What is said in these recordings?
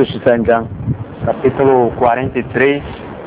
43章 capítulo 43.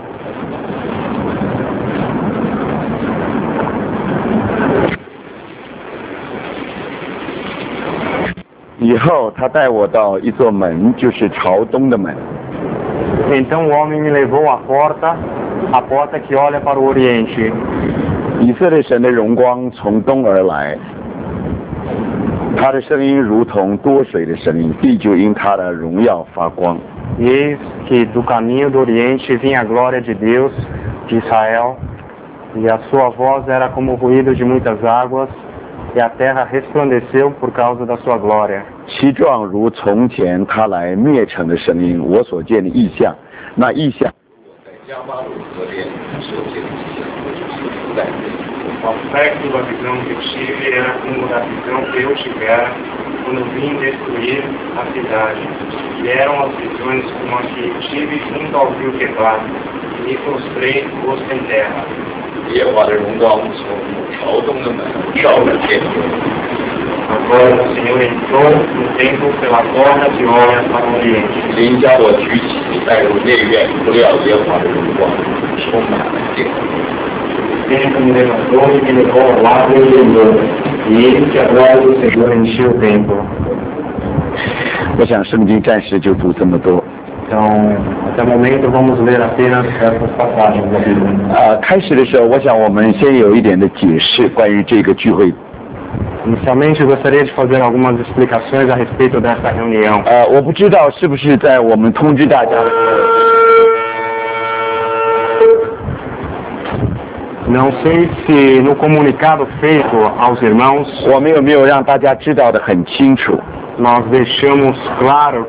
以后他带我到一座门，就是朝东的门。 Então o homem me levou à porta, a porta que olha para o oriente. 以色列神的荣光从东而来，他的声音如同多水的声音，地就因他的荣耀发光。 E eis que do caminho do oriente vinha a glória de Deus, de Israel, e a sua voz era como o ruído de muitas águas, e a terra resplandeceu por causa da sua glória. 其状如从前他来灭城的声音，我所见的异象，那异象。我在加巴鲁河边所见的异象，就是在。 O aspecto da visão que eu tive era como da visão que eu tivera quando vim destruir a cidade. E eram as visões como as que tive junto ao rio Quebar, e me prostrei rosto em terra. 耶和华的荣光从朝东的门照了天。 Agora o Senhor entrou no templo pela porta que olha para o oriente. 灵将我举起，带入内院，不料耶和华的荣光充满了殿。 O Espírito me levantou e me levou ao lado e olhou, e eis que a glória do Senhor encheu o templo. 我想圣经暂时就读这么多。 Então, até o momento vamos ler apenas essas passagens da Bíblia. 开始的时候，我想我们先有一点的解释关于这个聚会。 Inicialmente, eu gostaria de fazer algumas explicações a respeito dessa reunião. 我不知道是不是在我们通知大家的时候。 Não sei se no comunicado feito aos irmãos 我们有没有让大家知道的很清楚？ nós deixamos claro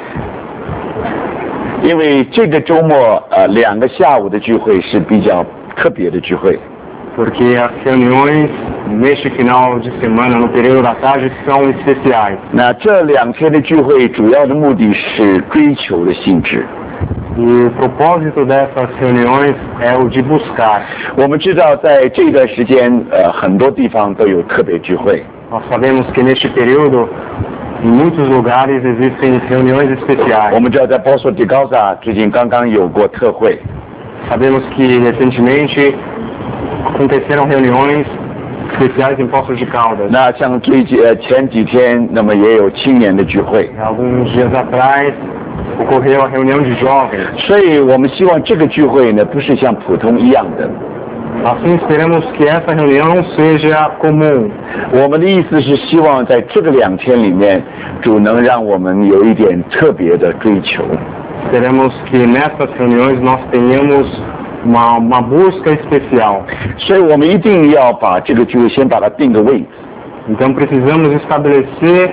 因为这个周末2个下午的聚会是比较特别的聚会。 porque as reuniões neste final de semana, no período da tarde, são especiais. 那这2天的聚会主要的目的是追求的性质。 E o propósito dessas reuniões é o de buscar. 我们知道在这段时间很多地方都有特别聚会。 Nós sabemos que neste período, em muitos lugares, existem reuniões especiais. 我们知道在波索迪高萨最近刚刚有过特会。 Sabemos que recentemente aconteceram reuniões especiais em Poços de Caldas. 那像前几天，那么也有青年的聚会。 Alguns dias atrás ocorreu a reunião de jovens. 所以我们希望这个聚会呢，不是像普通一样的。 Assim esperamos que essa reunião não seja comum. 我们的意思是希望在这个2天里面，主能让我们有一点特别的追求。 Esperamos que nessas reuniões nós tenhamos uma busca especial. 所以我们一定要把这个聚会先把它定个位置。 Então precisamos estabelecer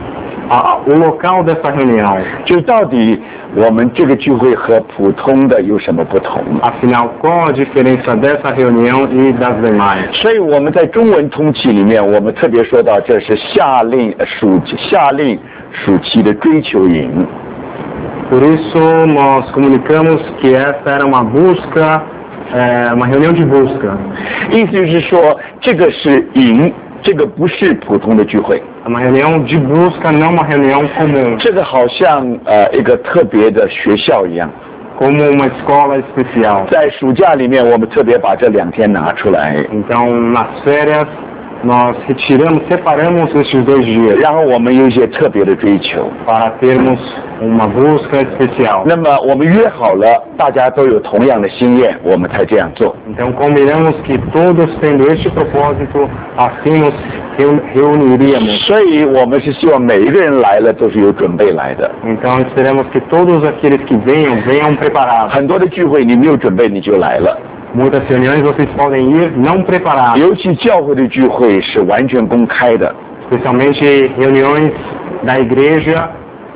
o local dessa reunião. 就到底我们这个聚会和普通的有什么不同？ Afinal, qual a diferença dessa reunião e das demais? 所以我们在中文通启里面，我们特别说到这是夏令暑期的追求营。 Por isso nós comunicamos que essa era uma busca, uma reunião de busca. 意思就是说，这个是营，这个不是普通的聚会。 Uma reunião de busca, não uma reunião comum. 这个好像一个特别的学校一样。 Como uma escola especial. 在暑假里面，我们特别把这2天拿出来。 Então, nas férias, nós separamos estes 2 dias. 然后我们有一些特别的追求。 Para termos uma busca especial. 那么我们约好了，大家都有同样的心愿，我们才这样做。 Então combinamos que todos tendo este propósito, assim nos reuniríamos. 所以我们是希望每一个人来了都是有准备来的。 Então esperamos que todos aqueles que venham preparados. 很多的聚会你没有准备你就来了。 Muitas reuniões vocês podem ir não preparados. 尤其教会的聚会是完全公开的。 Especialmente reuniões da igreja.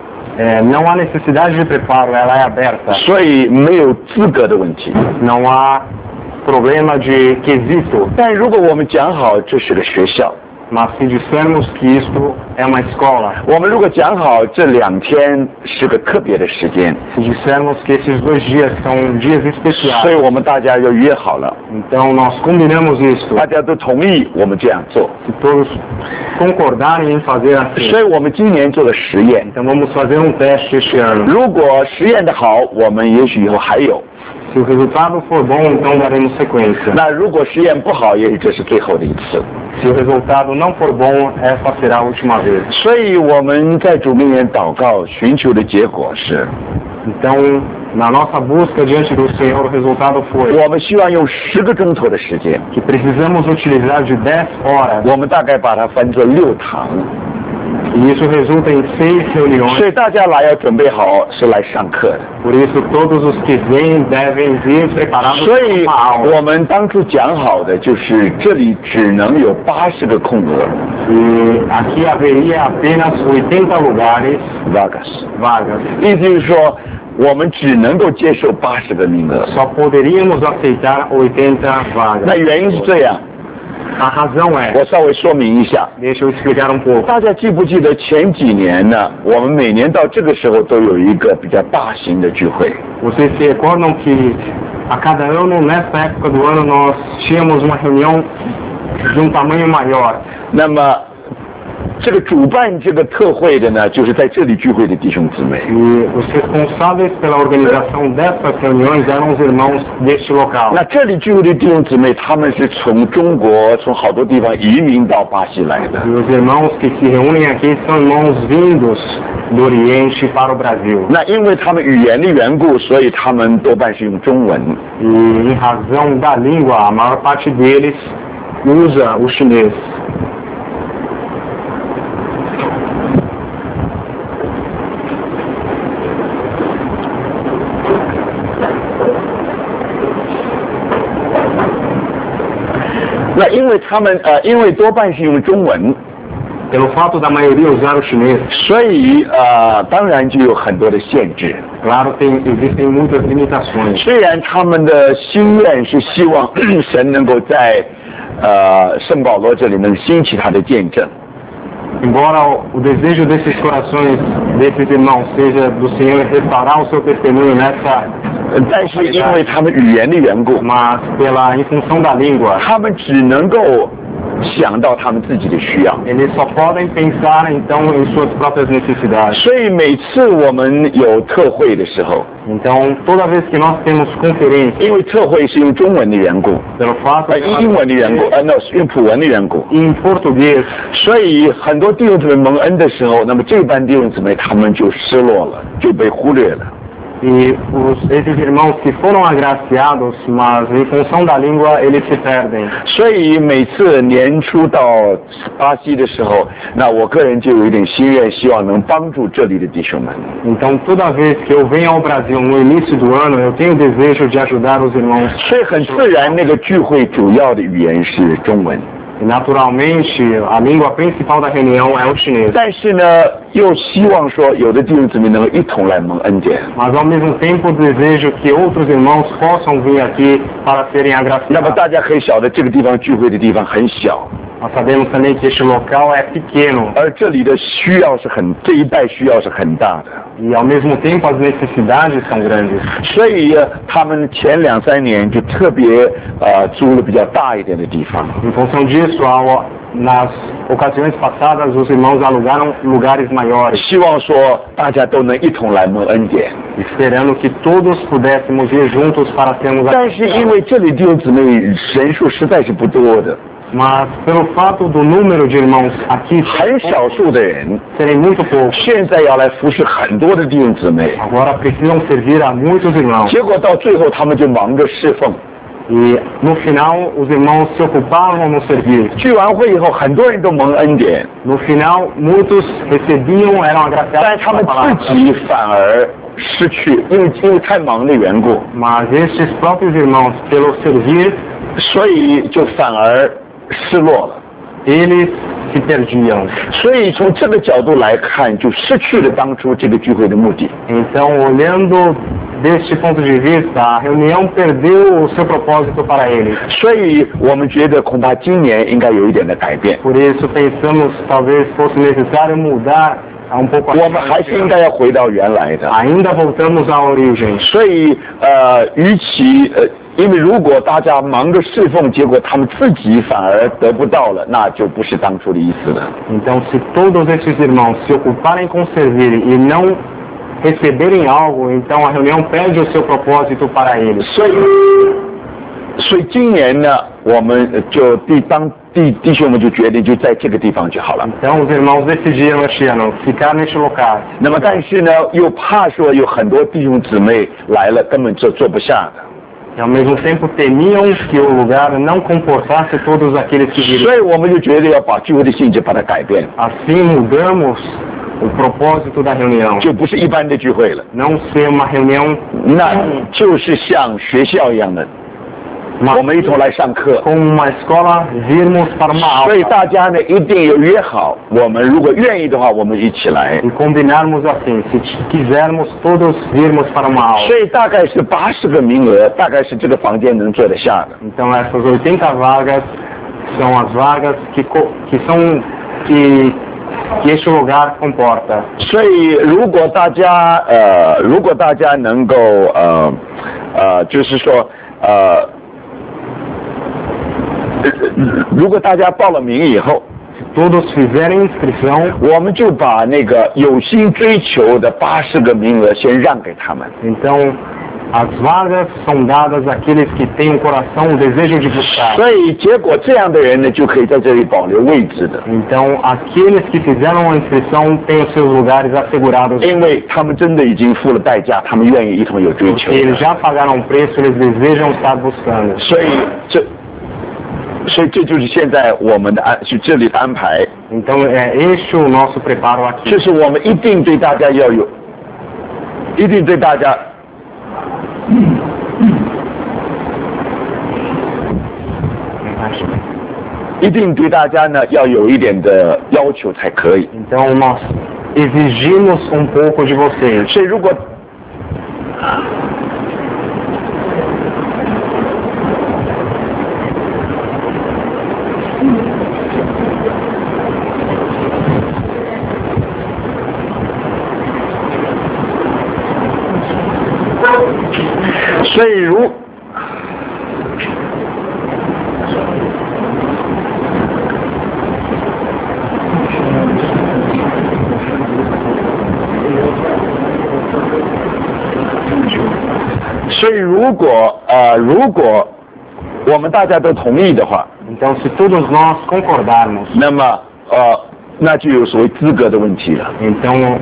Não há necessidade de preparo, ela é aberta. 所以没有资格的问题。 Não há problema de quesito. 但如果我们讲好这是个学校， Mas se dissermos que isto é uma escola, 我们如果讲好这2天是个特别的时间， se dissermos que esses 2 dias são dias 所以 especiais, 我们大家就约好了， então nós combinamos isto, 大家都同意我们这样做， se todos concordarem em fazer assim. 所以我们今年做了实验。 Então vamos fazer um teste este ano. 如果实验的好，我们也许以后还有； Se o resultado for bom, então daremos sequência. 那如果实验不好，也许这是最后的一次。 Se o resultado não for bom, essa será a última vez. 所以我们在主面前祷告，寻求的结果是， Então, na nossa busca diante do Senhor, o resultado foi 我们希望用10个钟头的时间， que precisamos utilizar de 10 horas, 我们大概把它分作6堂， e isso resulta em 6 reuniões. 所以大家来要准备好是来上课的。 Por isso, todos os que vêm devem vir preparados 所 para 以 uma aula. 我们当初讲好的就是这里只能有80个空额 E aqui haveria apenas 80 lugares ，vagas， vagas. 意思就是说我们只能够接受80个名额。 Só poderíamos aceitar 80 那 vagas. 原因是这样， A razão é, 我稍微说明一下。 deixa eu explicar pouco. 大家记不记得前几年呢？我们每年到这个时候都有一个比较大型的聚会。 Vocês se recordam que a cada ano, nessa época do ano, nós tínhamos uma reunião de tamanho maior. 那么，这个主办这个特会的呢，就是在这里聚会的弟兄姊妹。 E os responsáveis pela organização dessas reuniões eram os irmãos deste local. 那这里聚会的弟兄姊妹，他们是从中国、从好多地方移民到巴西来的。 E os irmãos que se reúnem aqui são irmãos vindos do Oriente para o Brasil. 那因为他们语言的缘故，所以他们多半是用中文。 E em razão da língua, a maior parte deles usa o chinês. 那因为他们因为多半是用中文， Pelo fato da maioria usar o chinês, 所以当然就有很多的限制。 claro, existem muitas limitações. 虽然他们的心愿是希望神能够在圣保罗这里能兴起他的见证， Embora o desejo desses corações, desses irmãos, seja do Senhor restaurar o seu testemunho nessa, 但是因为他们语言的缘故， mas em função da língua, 他们只能够想到他们自己的需要。 eles só podem pensar então em suas próprias necessidades. 所以每次我们有特会的时候， Então, toda vez que nós temos conferência, 因为特会是用中文的缘故， pelo fato de 英文的缘故，no 用普文的缘故， em português, 所以很多弟兄姊妹蒙恩的时候，那么这班弟兄姊妹他们就失落了，就被忽略了。 e esses irmãos que foram agraciados, mas em função da língua, eles se perdem. 所以每次年初到巴西的时候，那我个人就有一点心愿，希望能帮助这里的弟兄们。 Então, toda vez que eu venho ao Brasil no início do ano, eu tenho o desejo de ajudar os irmãos. 所以很自然，那个聚会主要的语言是中文。 E, naturalmente, a língua principal da reunião é o chinês. 但是呢，又希望说有的弟兄姊妹能够一同来蒙恩典。 Mas, ao mesmo tempo, desejo que outros irmãos possam vir aqui para serem 那么 agraciados. 大家可以晓得，这个地方聚会的地方很小， Nós sabemos também que este local é pequeno 而这里的需要是这一带需要是很大的。 e, ao mesmo tempo, as necessidades são grandes. 所以他们前2、3年就特别租了比较大一点的地方。 Em função disso, nas ocasiões passadas, os irmãos alugaram lugares maiores, 希望说大家都能一同来蒙恩典。 esperando que todos pudéssemos ir juntos para sermos 但是因为这里弟兄姊妹人数实在是不多的， Mas, pelo fato do número de irmãos aqui 很少数的人， serem muito poucos, 现在要来服侍很多的弟兄姊妹， agora precisam servir a muitos irmãos. 结果到最后他们就忙着侍奉。 E, no final, os irmãos se ocupavam no serviço. 聚完会以后，很多人都蒙恩典， No final, muitos recebiam, eram 但 agraciados 他 pela 们 palavra. 自己反而失去，因为太忙的缘故， Mas estes próprios irmãos, pelo servir, 所以就反而失落了。 eles se perdiam. 所以从这个角度来看，就失去了当初这个聚会的目的。 Então, olhando deste ponto de vista, a reunião perdeu o seu propósito para eles. 所以我们觉得恐怕今年应该有一点的改变。 Por isso pensamos talvez fosse necessário mudar um pouco 我们还是应该要回到原来的。 Ainda voltamos à origem. 所以与其因为如果大家忙着侍奉，结果他们自己反而得不到了，那就不是当初的意思了。 Então, se todos esses irmãos se ocuparem com servir e não receberem algo, então a reunião perde o seu propósito para eles. 所以今年呢，我们就弟兄们就决定就在这个地方就好了。 Então, os irmãos decidiram este ano ficar neste local. 那么但是呢，又怕说有很多弟兄姊妹来了根本坐不下的。 E ao mesmo tempo temiam que o lugar não comportasse todos aqueles que viriam. 所以我们就觉得要把聚会的性质把它改变， Assim mudamos o propósito da reunião. 就不是一般的聚会了， Não ser uma reunião 那就是像学校一样的，我们一同来上课。 como uma escola, virmos para uma 所以 aula 大家呢一定有约好，我们如果愿意的话，我们一起来。 e combinarmos assim, se quisermos todos virmos para uma aula. 所以大概是80个名额，大概是这个房间能坐得下的。 Então essas 80 vagas são as vagas que este lugar comporta. 所以如果大家能够就是说如果大家报了名以后， Todos fizerem inscrição, 我们就把那个有心追求的80个名额先让给他们。 então as vagas são dadas àqueles que têm o coração, o desejo de buscar. 所以结果这样的人呢，就可以在这里保留位置的， Então aqueles que fizeram a inscrição têm os seus lugares assegurados. 因为他们真的已经付了代价，他们愿意一同有追求 Porque 的。 eles já pagaram o preço, eles desejam estar buscando. 所以这就是现在我们的这里的安排， Então é este o nosso preparo aqui. 就是我们一定对大家要有，一定对大家。一定对大家呢要有一点的要求才可以。 Então nós exigimos um pouco de vocês. 所以如果如果我们大家都同意的话， Então se todos nós concordarmos, 那么那就有所谓资格的问题了。 então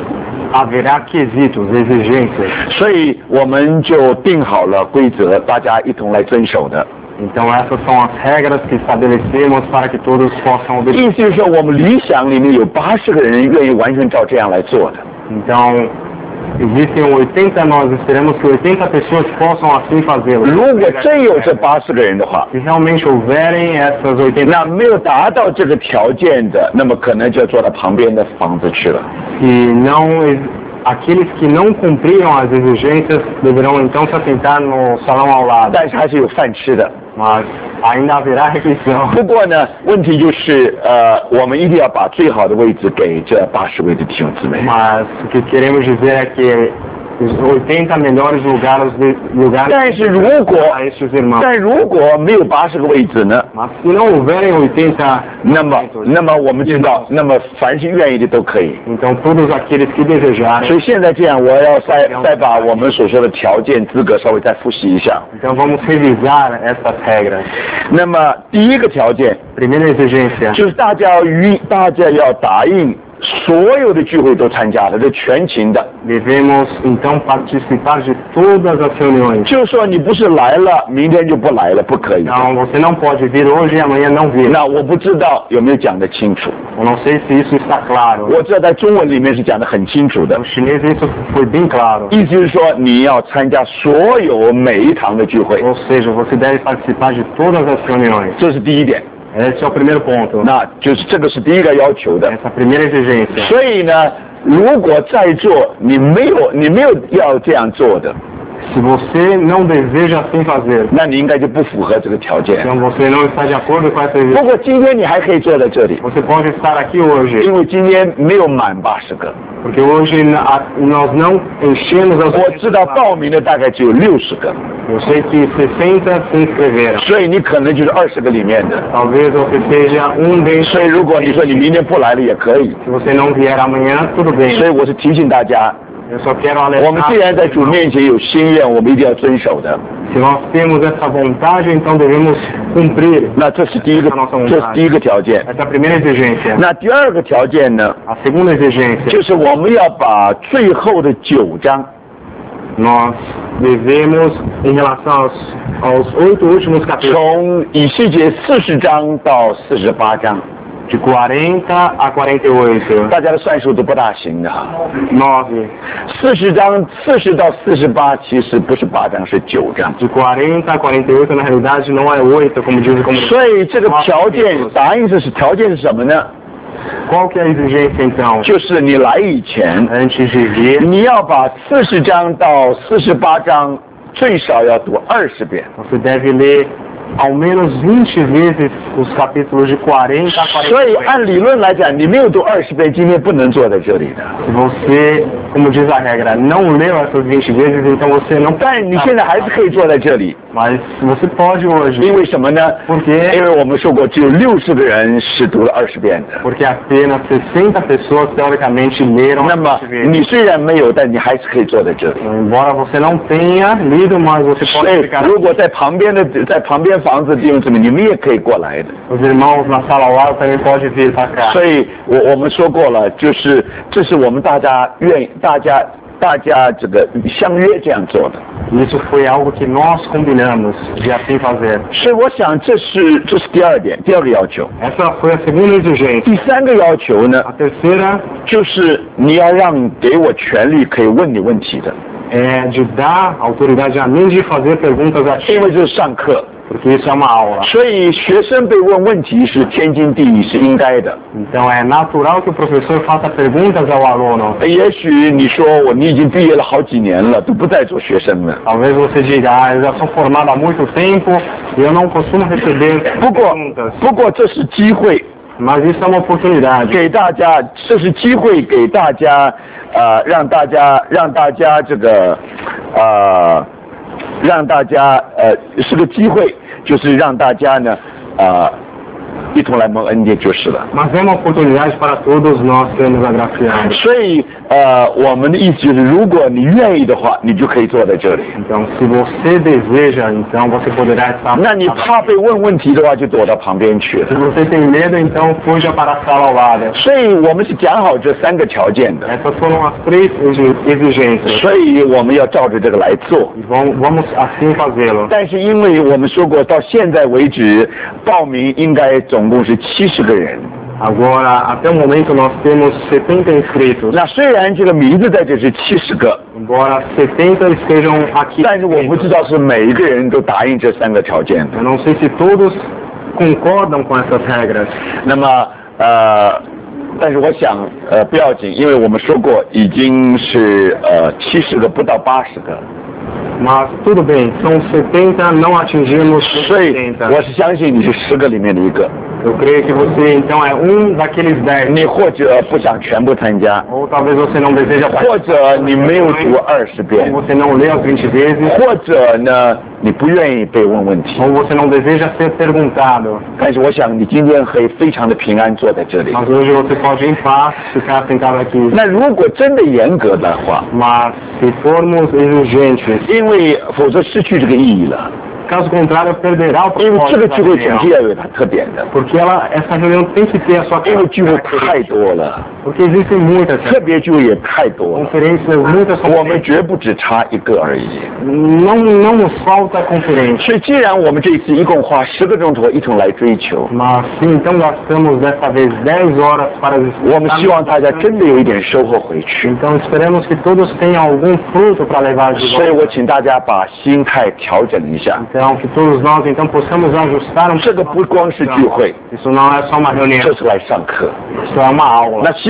haverá quesitos, exigências. 所以我们就定好了规则，大家一同来遵守的。 Então essas são as regras que estabelecemos para que todos possam obedecer. 意思就是说，我们理想里面有80个人愿意完全照这样来做的。 Então existem 80, nós esperamos que 80 pessoas possam assim fazê-lo. 如果真有这80个人的话， Se realmente houverem essas 80, 那没有达到这个条件的，那么可能就要坐到旁边的房子去了。 se não, aqueles que não cumpriram as exigências deverão então se assentar no salão ao lado. 但是还是有饭吃的。 Mas ainda haverá refeição. 不过呢，问题就是我们一定要把最好的位置给这80位的弟兄姊妹。 Mas o que queremos dizer é que os 80 melhores lugares 但是如果 a estes irmãos. 但如果没有80个位置呢？ Mas se não houverem 80, 那么我们知道，那么凡是愿意的都可以。 então todos aqueles que 所 desejarem. 以现在这样，我要再把我们所说的条件资格稍微再复习一下。 Então vamos revisar essas regras. 那么第一个条件 Primeira exigência. 就是大家要答应所有的聚会都参加的，这全勤的。 Devemos então participar de todas as reuniões. 就是说你不是来了，明天就不来了，不可以。 Então você não pode vir hoje e amanhã não vir. 那我不知道有没有讲得清楚。 Eu não sei se isso está claro. 我知道在中文里面是讲得很清楚的 No，chinês isso foi bem claro. 意思是说你要参加所有每一堂的聚会， Ou seja, você deve participar de todas as reuniões. 这是第一点。 Esse é o primeiro ponto. 那就是这个是第一个要求的。 Essa primeira exigência. 所以呢，如果在座你没有要这样做的， Se você não deseja assim fazer, 那你应该就不符合这个条件。 então você não está de acordo com essa 不 exigência. 过今天你还可以坐在这里， Você pode estar aqui hoje, 因为今天没有满80个。 porque hoje nós não enchemos as 我知道报名的大概只有60个， Eu sei que 60 se inscreveram. 所以你可能就是20个里面的。 Talvez você seja dentre. 所以如果你说你明天不来了也可以。 Se você não vier amanhã, tudo 所 bem. 以我是提醒大家， Eu só quero 我们 alertar. 既然在主面前有心愿，我们一定要遵守的。 Se nós temos essa vontade, então devemos cumprir. 那这是第一个，这是第一个条件。 Essa é a primeira exigência. 那第二个条件呢， A segunda exigência, 就是我们要把最后的9章， nós devemos, em relação aos 8 últimos capítulos, 从以西结40章到48章， de 40 a 48, 大家的算术都不大行的哈。 9, 40章40到48其实不是8章，是9章。 de 40 a 48 na realidade não é 8, como diz o comunicado. 所以这个条件，答案是条件是什么呢？ Qual que é a exigência então? 就是你来以前， Antes de vir, 你要把40章到48章最少要读20遍。 você deve ler ao menos 20 vezes os capítulos de 40 a 所以 48. 按理论来讲，你没有读20遍，今天不能坐在这里的。 Se você, como diz a regra, não leu essas 20 vezes, então você não 但是你现在还是可以坐在这里， Mas você pode 因 hoje, 为什么呢？ porque, 因为我们说过，只有60个人是读了20遍的。 porque apenas 60 pessoas teoricamente leram 那么 20 vezes. 你虽然没有，但你还是可以坐在这里。 Embora você não tenha lido, mas você 所 pode 以 ficar 如果在旁边房子弟兄姊妹，你们也可以过来的。 Os irmãos na sala ao lado também pode vir para cá. 所以我们说过了，就是这是我们大家这个相约这样做的。 Isso foi algo que nós combinamos de assim fazer. 所以我想这是第二点，第二个要求。 Essa foi a segunda exigência. 第三个要求呢， A terceira 就是你要给我权利可以问你问题的， é de dar autoridade a mim de fazer perguntas a ti, 因为这是上课， porque isso é uma aula. 所以学生被问问题是天经地义，是应该的。 Então é natural que o professor faça perguntas ao aluno. 也许你说你已经毕业了好几年了，都不再做学生了。 Talvez você diga, eu já sou formado há muito tempo e eu não costumo receber 不过 perguntas. 这是机会， Mas isso é uma oportunidade. 给大家，这是机会给大家，让大家这个，让大家是个机会，就是让大家呢，一同来蒙恩典就是了。 Mas é uma oportunidade para todos nós sermos agraciados. 所以我们的意思就是，如果你愿意的话，你就可以坐在这里。 Então, se você deseja, então você poderá estar. 那你怕被问问题的话，就躲到旁边去 Se 了。 você tem medo, então fuja para a sala ao lado. 所以我们是讲好这3个条件的， Essas foram as 3 exigências. 所以我们要照着这个来做。 E vamos assim fazê-lo. 但是因为我们说过，到现在为止，报名应该总共是70个人。 Agora, até o momento, nós temos 70 inscritos. 那虽然这个名字在这是70个， Embora 70 estejam aqui. 但是我不知道是每一个人都答应这3个条件的。 Eu não sei se todos concordam com essas regras. 那么但是我想不要紧，因为我们说过已经是70个不到80个， Mas tudo bem, são 70, não atingimos 所以 70. 我是相信你是10个里面的一个。 Eu creio que você então é daqueles 10. 你或者不想全部参加， Ou talvez você não deseja 或者你没有读20遍， ou você não lê as 20 vezes, 或者呢你不愿意被问问题。 ou você não deseja ser perguntado. 但是我想你今天可以非常的平安坐在这里。 Mas hoje você pode em paz ficar sentado aqui. 那如果真的严格的话， Mas se formos exigentes, 因为否则失去这个意义了。 caso contrário perderá o 因为这个 propósito 聚 da 会总 reunião. 是要有它特点的， Porque essa reunião tem que ter a sua 因为聚会 característica. 太多了， Porque existem muitas 特别聚会也太多了， conferências, muitas 我们 conferências. 绝不只差一个而已。 Não nos falta conferência. 所以既然我们这一次一共花10个钟头一同来追求， Mas se então gastamos dessa vez 10 horas para 我们希望大家真的有一点收获回去。 Então esperamos que todos tenham algum fruto para levar de 所以 volta. 我请大家把心态调整一下， Então que todos nós então possamos ajustar 这个不光是聚会， Isso não é só uma 这 reunião, 是来上课。 isso é uma aula. 那希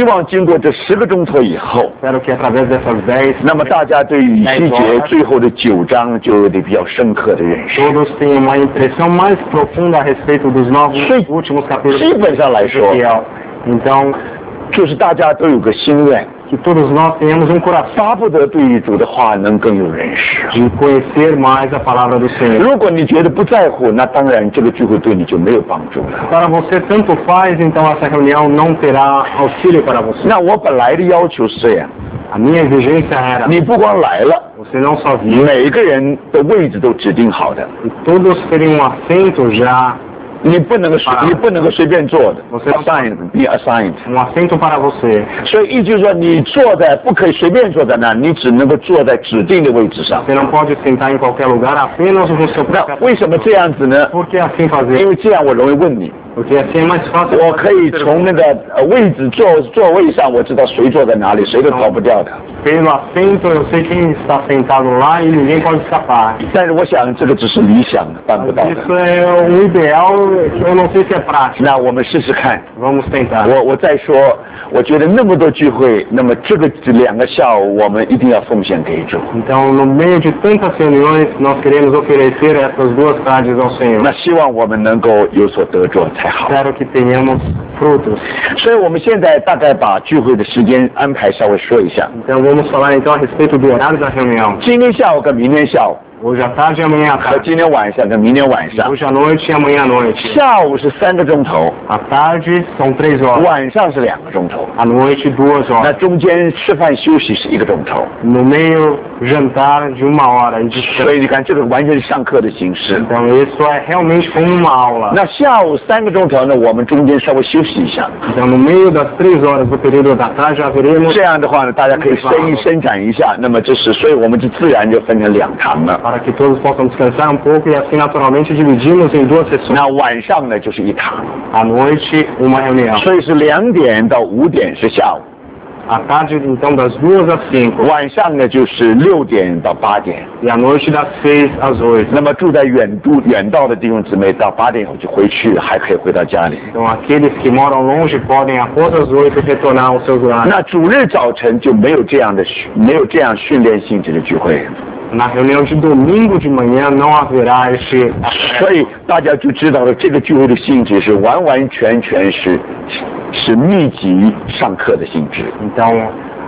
希望经过这10个钟头以后， espero que através dessas 10, 那么大家对以西结最后的9章就有点比较深刻的认识。 todos tenham uma impressão mais profunda a respeito dos últimos capítulos 基本上来说， de Ezequiel. Então, 就是大家都有个心愿， que todos nós tenhamos coração 巴不得对于主的话能更有认识。 de conhecer mais a palavra do Senhor. 如果你觉得不在乎，那当然这个聚会对你就没有帮助了。 Para você tanto faz, então essa reunião não terá auxílio para você. 那我本来的要求是这样， A minha exigência era, 你不光来了， você não só vir, 每个人的位置都指定好的， e todos terem assento já, 你不能够随便坐的 ，assigned be assigned。 assento para você. 所以意思就是说，你坐在不可以随便坐在那，你只能够坐在指定的位置上。 Você não pode sentar em qualquer lugar, apenas no seu 那 próprio. 为什么这样子呢？ Por que assim 因 fazer? 为这样我容易问你， Porque assim é mais fácil. 我可以从那个位置座位上，我知道谁坐在哪里，谁都逃不掉的。 Pelo assento, eu sei quem está sentado lá e ninguém pode escapar. 但是我想这个只是理想的，办不到的。 Isso é um ideal, eu não sei se é prático. 那我们试试看。 Vamos tentar. 我再说，我觉得那么多聚会，那么这2个下午我们一定要奉献给主。 Então, no meio de tantas reuniões, nós queremos oferecer essas 2 tardes ao Senhor. 那希望我们能够有所得着才好。 Espero que tenhamos frutos. 所以我们现在大概把聚会的时间安排稍微说一下。 Então, vamos falar então a respeito do horário da reunião. 今天下午跟明天下午， Hoje à tarde e amanhã à 和 tarde. 今天晚上跟明天晚上。 Hoje à noite e amanhã à noite. 下午是3个钟头， À tarde são 3 horas. 晚上是2个钟头。 À noite 2 那 horas. 中间吃饭休息是1个钟头。 No meio, jantar de 1 hora e descanso. 所以你看，这个完全是上课的形式。 Então, isso é realmente como uma aula. 那下午3个钟头呢，我们中间稍微休息一下。 Então, no meio das 3 horas do período da tarde, haveremos 这样的话呢，大家可以伸展一下。那么这是，所以我们就自然就分成2堂了。 para que todos possam descansar pouco e assim naturalmente dividimos em 2 sessões. 那晚上呢就是1堂， À noite, uma reunião. 所以是2点到5点是下午， À tarde, então, das 2 às 5. 晚上呢就是6点到8点。 E à noite, das 6 às 8. 那么住在远道的弟兄姊妹，到8点后就回去，还可以回到家里。 Então, aqueles que moram longe podem, após as 8, retornar aos seus lares. 那主日早晨就没有这样训练性质的聚会， Na reunião de domingo de manhã não haverá este... 所以大家就知道了这个聚会的性质是完完全全是密集上课的性质。 Então,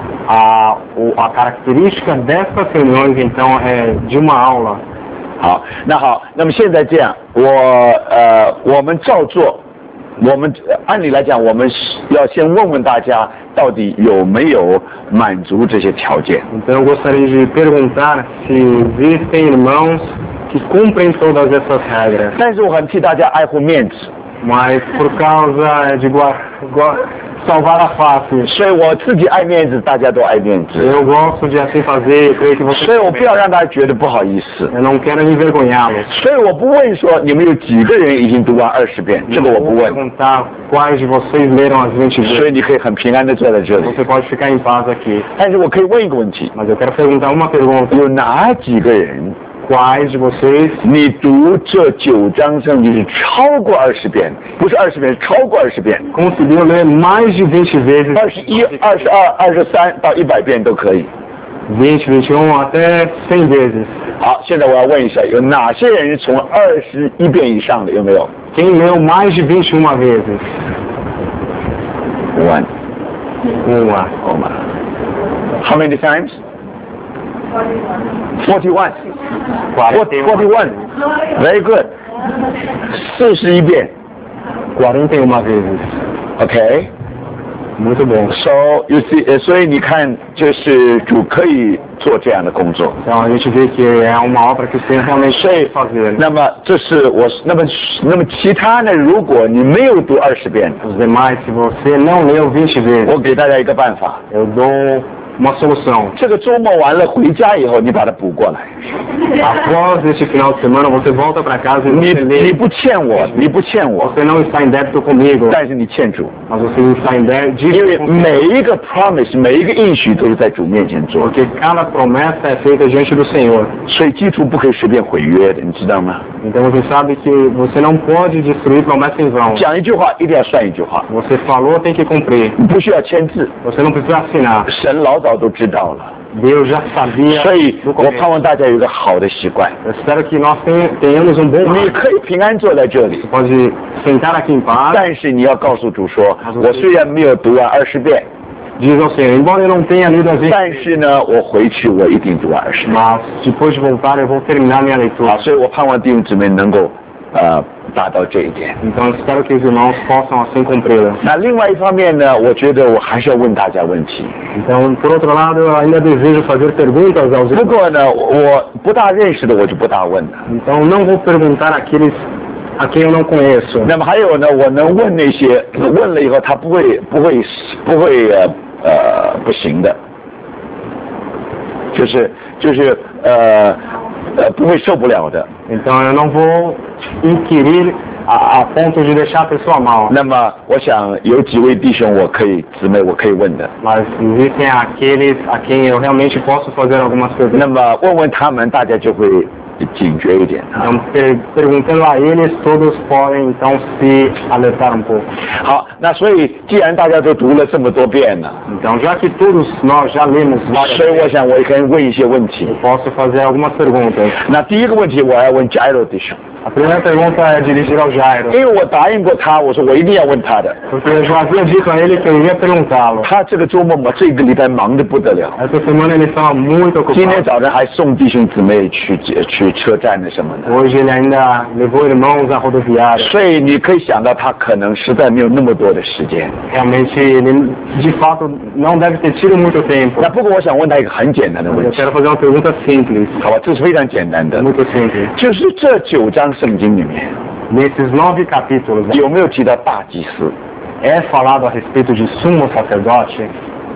a característica dessas reuniões, então, é de uma aula. 好，那么现在这样，我们照做，我们按理来讲，我们要先问问大家到底有没有满足这些条件。 Então, eu gostaria de perguntar se existem irmãos que cumprem todas essas regras. 但是我很替大家爱护面子， Mas por causa de salvar a face, 所以我自己爱面子，大家都爱面子， eu gosto de assim fazer e creio que vocês 所以我不 também. 要让大家觉得不好意思。 Eu não quero envergonhá-los. 所以我不问说你们有几个人已经读完20遍，这个我 Eu 不 vou 问。 perguntar quais de vocês leram as 20 所以 vezes. 你可以很平安的坐在这里。 Você pode ficar em paz aqui. 但是我可以问一个问题： Mas eu quero perguntar uma pergunta. 有哪几个人 Quais de vocês 你读这9章圣经是超过20遍，不是20遍，是超过20遍， conseguiu ler mais de 20 vezes? 21、22、23到100遍都可以。 20, 21, até 100 vezes. 好，现在我要问一下，有哪些人从21遍以上的有没有 Quem leu mais de 21 vezes? ？One. Uma. Oh my. How many times? 41. 41. Very good. 41遍。 41 vezes. OK. Muito bom. So you see，所以你看，就是主可以做这样的工作。 Então a gente vê que é uma obra que o Senhor realmente quer fazer. 那么这是我，那么其他呢？如果你没有读20遍， Os demais, se você não leu 20 vezes, 我给大家一个办法， eu dou uma solução. 这个周末完了回家以后，你把它补过来。 Após este final de semana, você volta para casa e 你 você lê. 不欠我，你不欠我， Você não está em débito comigo, 但是你欠主， mas você está em 因为 débito com 每一个 promise， 每一个应许都是在主面前做的， porque cada promessa é feita diante do Senhor. 所以基督不可以随便毁约的，你知道吗？ Então você sabe que você não pode destruir promessa em vão. 讲一句话一定要算一句话， Você falou, tem que cumprir. 你不需要签字， Você não precisa assinar. 神老早都知道了。 Deus já sabia 所以 do 我盼 começo. 望大家有一个好的习惯， Eu espero que nós tenhamos um bom 你 hábito. 可以平安坐在这里， Pode sentar aqui em paz, 但是你要告诉主说，我虽然没有读完20遍， diz ao Senhor, embora eu não tenha lido as 但 vezes, 是呢，我回去我一定读完20遍。 mas depois de voltar eu vou terminar minha 好， leitura. 所以我盼望弟兄姊妹能够达到这一点。 Então eu espero que os irmãos possam assim cumpri-la. 那另外一方面呢，我觉得我还是要问大家问题。 Então, por outro lado, eu ainda desejo fazer perguntas aos 不 irmãos. 过呢，我不大认识的我就不大问了。 Então não vou perguntar àqueles a quem eu não conheço. 那么还有呢，我能问那些问了以后他不会不行的，就是不会受不了的。 Então eu não vou inquirir a ponto de deixar a pessoa mal. 那么我想有几位弟兄姊妹我可以问的。 Mas existem aqueles a quem eu realmente posso fazer algumas 那 perguntas. 么问问他们，大家就会警觉一点啊。 Então, perguntando a eles, todos podem então se alertar um pouco. 好，那所以既然大家都读了这么多遍了， Então, já que todos nós já lemos várias 所以我 vezes, 想我也可以问一些问题 eu。posso fazer algumas perguntas. 那第一个问题我要问 Jairo 弟兄， A primeira pergunta é dirigida ao Jairo, 因为我答应过他，我说我一定要问他的。 porque eu já havia dito a ele que eu iria perguntá-lo. 他这个周末这个礼拜忙得不得了， Essa semana ele estava muito 今天 ocupado. 早上还送弟兄姊妹去车站的什么的， Hoje ele ainda levou irmãos à rodoviária. 所以你可以想到他可能实在没有那么多的时间。 Realmente ele, de fato, não deve ter tido muito tempo. 那不过我想问他一个很简单的问 Eu 题， quero fazer uma pergunta simples, 好吧，这是非常简单的， muito simples. 就是这9章圣经里面 Nesses 9 capítulos, 有没有提到大祭司？ é falado a respeito de sumo sacerdote?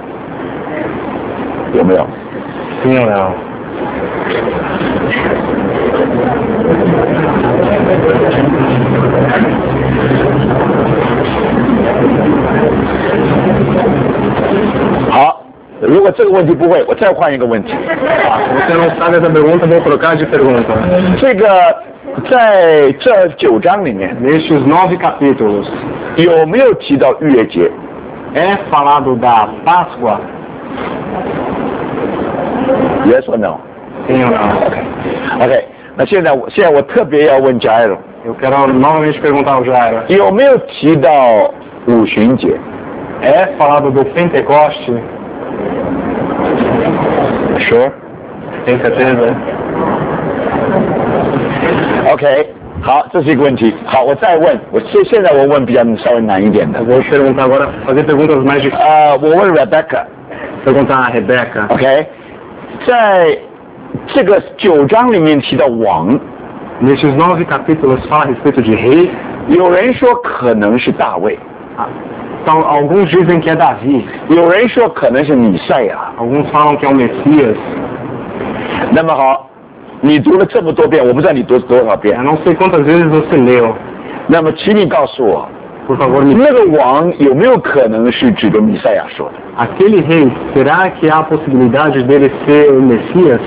有没有？ Sim ou não? 好，如果这个问题不会，我再换一个问题。 Se você não sabe essa pergunta, vou trocar de pergunta. 这个在这9章里面 Nestes 9 capítulos, 有没有提到逾越节？ é falado da Páscoa? Yes or no？ Sim ou não? OK， 那现在我特别要问 Jairo， Eu quero novamente perguntar ao Jairo. 有没有提到五旬节？ É falado do Pentecoste? Sure。 Tem certeza? OK， 好，这是一个问题。好，我再问，现在我问比较稍微难一点的 Eu。vou perguntar agora, fazer perguntas mais difíceis. 我问 Rebecca，OK，、 Perguntar a Rebeca. 在这个9章里面提到王， Nestes 9 capítulos fala a respeito de rei. 有人说可能是大卫， Então, alguns dizem que é Davi. 有人说可能是弥赛亚。 Alguns falam que é o Messias. 那么好，你读了这么多遍，我不知道你读多少遍 Eu。não sei quantas vezes você leu. 那么，请你告诉我， Por favor, me 那个王有没有可能是指着弥赛亚说的？ Aquele rei, será que há a possibilidade dele ser o Messias?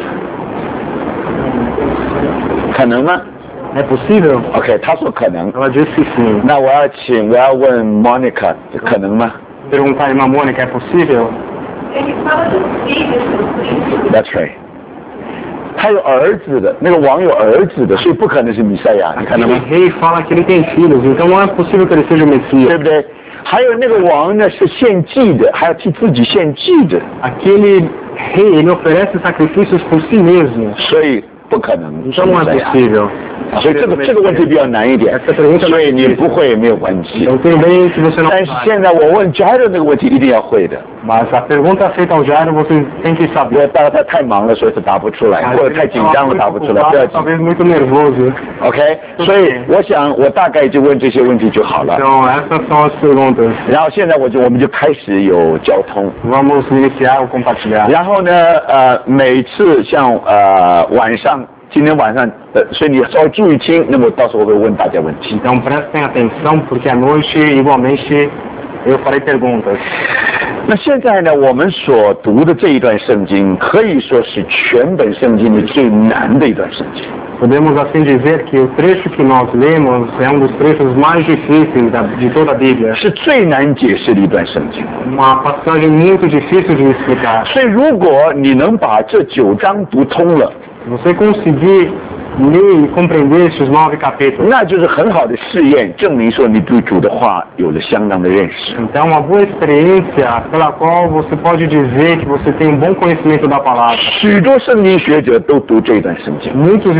可能吗 É possível? ？OK， 他说可能。 Ela disse que sim. 那我要问 Monica， 可能吗 Perguntar a irmã Mônica, é possível? Ele fala dos filhos do príncipe. ？That's right。他有儿子的，那个王有儿子的，所以不可能是弥赛亚，你看到 Aquele 吗？ rei fala que ele tem filhos, então não é possível que ele seja o 对 Messias. 不对？还有那个王呢，是献祭的，还要替自己献祭的， Aquele rei, ele oferece sacrifícios por si mesmo. 所以不可能是 Então 弥 não 赛 é 亚。 possível. 所以这个问题比较难一点，所以你不会也没有关系。但是现在我问 Jairo 那个问题一定要会的。 Mas a pergunta feita ao Jairo você tem que saber. 大家太忙了，所以是答不出来，或者太紧张了答不出来，不要紧。 Talvez muito nervoso. OK， 所以我想我大概就问这些问题就好了。 Então essas são as perguntas. 然后现在我们就开始有交通。 Vamos iniciar o compartilhar. 然后呢，每次像晚上。今天晚上所以你稍微注意听，那么到时候我会问大家问题。 Então prestem atenção porque à noite igualmente eu farei perguntas. 那现在呢，我们所读的这一段圣经可以说是全本圣经里最难的一段圣经。 Podemos assim dizer que o trecho que nós lemos é dos trechos mais difíceis de toda a Bíblia. 是最难解释的一段圣经。 Uma passagem muito difícil de explicar. 所以如果你能把这9章读通了， você conseguir ler e compreender estes 9 capítulos. 那就是很好的试验，证明说你对主的话有了相当的认识。 Então uma boa experiência pela qual você pode dizer que você tem bom conhecimento da palavra. 许多圣经学者都读这段圣经， Muitos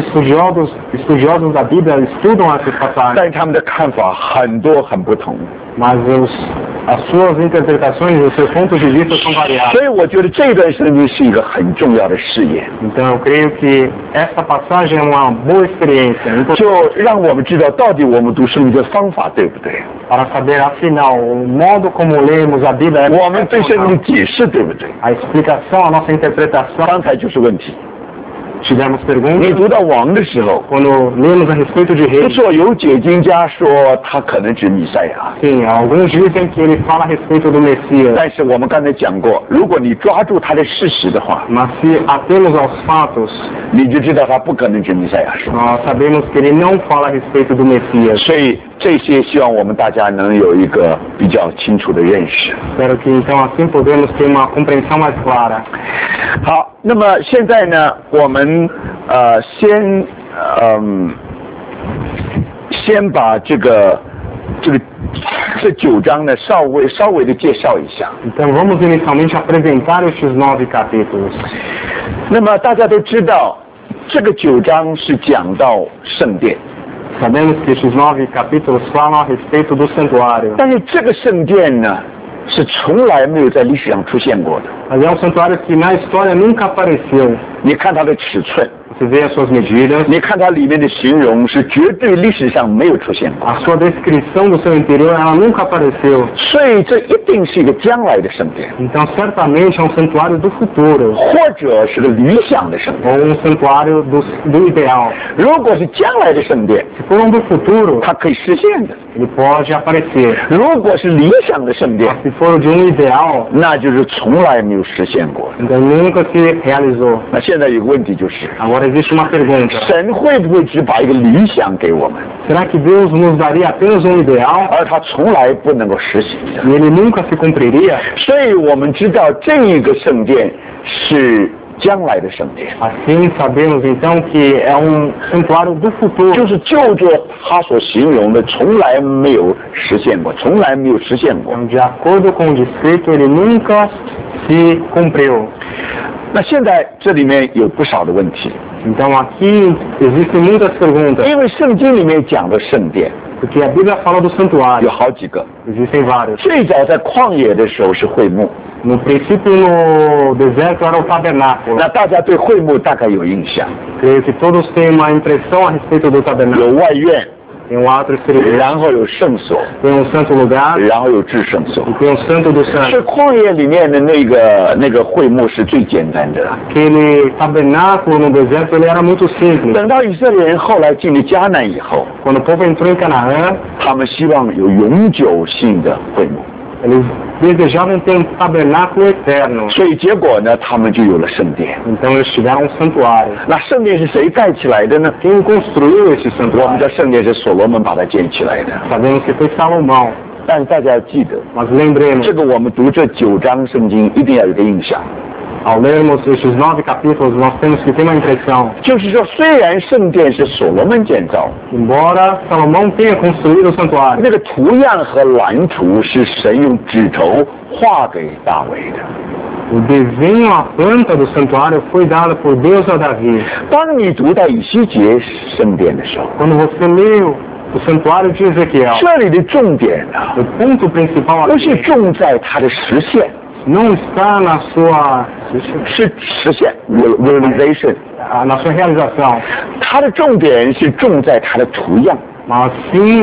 estudiosos da Bíblia estudam essas passagens. 但他们的看法很多很不同。 Mas as suas interpretações, os seus pontos de vista são variados. 所以我觉得这段圣经是一个很重要的试验。 Então eu creio que essa passagem é uma boa experiência. 就让我们知道到底我们读圣经的方法对不对？ Para saber afinal o modo como lemos a Bíblia. 我们对圣经的解释对不对？ A explicação, a nossa interpretação. 刚才就是问题。 Tivemos perguntas. 你读到王的时候， Quando lemos a respeito de 不 reis. 错，有解经家说他可能指弥赛亚。 Sim, alguns dizem que ele fala a respeito do Messias. 但是我们刚才讲过，如果你抓住他的事实的话， Mas se atemos aos fatos, 你就知道他不可能指弥赛亚说。 nós sabemos que ele não fala a respeito do Messias. 所以这些希望我们大家能有一个比较清楚的认识。 Espero que então assim podemos ter uma compreensão mais clara. 好，那么现在呢，我们先把这9章呢稍微的介绍一下。 Então vamos inicialmente apresentar estes 9 capítulos. 那么大家都知道，这个9章是讲到圣殿。 Sabemos que estes 9 capítulos falam a respeito do santuário. 但是这个圣殿呢，是从来没有在历史上出现过的。 Mas é um santuário que na história nunca apareceu. 你看它的尺寸， Você vê as suas medidas, 你看它里面的形容是绝对历史上没有出现过。 a sua descrição do seu interior, ela nunca apareceu. 所以这一定是一个将来的圣殿， Então certamente é um santuário do futuro, 或者是个理想的圣殿。 ou um santuário do ideal. 如果是将来的圣殿， Se for um do futuro, 它可以实现的； ele pode aparecer. 如果是理想的圣殿， Se for de um ideal, 那就是从来没有实现过的。 então nunca se realizou. 那现在有个问题就是， Agora existe uma pergunta. 神会不会只把一个理想给我们， Será que Deus nos daria apenas um ideal 而他从来不能够实行的？ e ele nunca se cumpriria? 所以我们知道这个圣殿是将来的圣殿， Assim sabemos então que é um santuário do futuro. 就是就着他所形容的，从来没有实现过，从来没有实现过。 Então, de acordo com o descrito, ele nunca se cumpriu. 那现在这里面有不少的问题， Então aqui existem muitas perguntas, 因为圣经里面讲的圣殿 porque a Bíblia fala do 有 santuário, 好几个。 existem vários. 最早在旷野的时候是会幕， No princípio, no deserto era o tabernáculo. 那大家对会幕大概有印象， Creio que todos têm uma impressão a respeito do tabernáculo. 有外院， Tem um ato exterior, 然后有圣所， tem um santo lugar 然后有至圣所。 e tem um santo do 是 santo. 旷野里面的那个会幕是最简单的。 Aquele tabernáculo no deserto ele era muito simples. 等到以色列人后来进了迦南以后， Quando o povo entrou em Canaã, 他们希望有永久性的会幕， eles desejavam ter um tabernáculo eterno. 所以结果呢，他们就有了圣殿。 Então eles tiveram um santuário. 那圣殿是谁盖起来的呢？ Quem construiu esse 我们 santuário? 的圣殿是所罗门把它建起来的。 Sabemos que foi Salomão. 但是大家要记得， Mas lembremos, 这个我们读这9章圣经一定要有个印象， ao lermos estes 9 capítulos, nós temos que ter uma impressão. 就是说，虽然圣殿是所罗门建造， Embora Salomão tenha construído o santuário, 那个图样和蓝图是神用指头画给大卫的。 O desenho, a planta do santuário foi dada por Deus a Davi. 当你读到以西结圣殿的时候， Quando você lê o santuário de Ezequiel, 这里的重点呢， o ponto principal 不是 aqui 重在它的实现， não está na sua 是实现 realization， na sua realização, 它的重点是重在它的图样， mas sim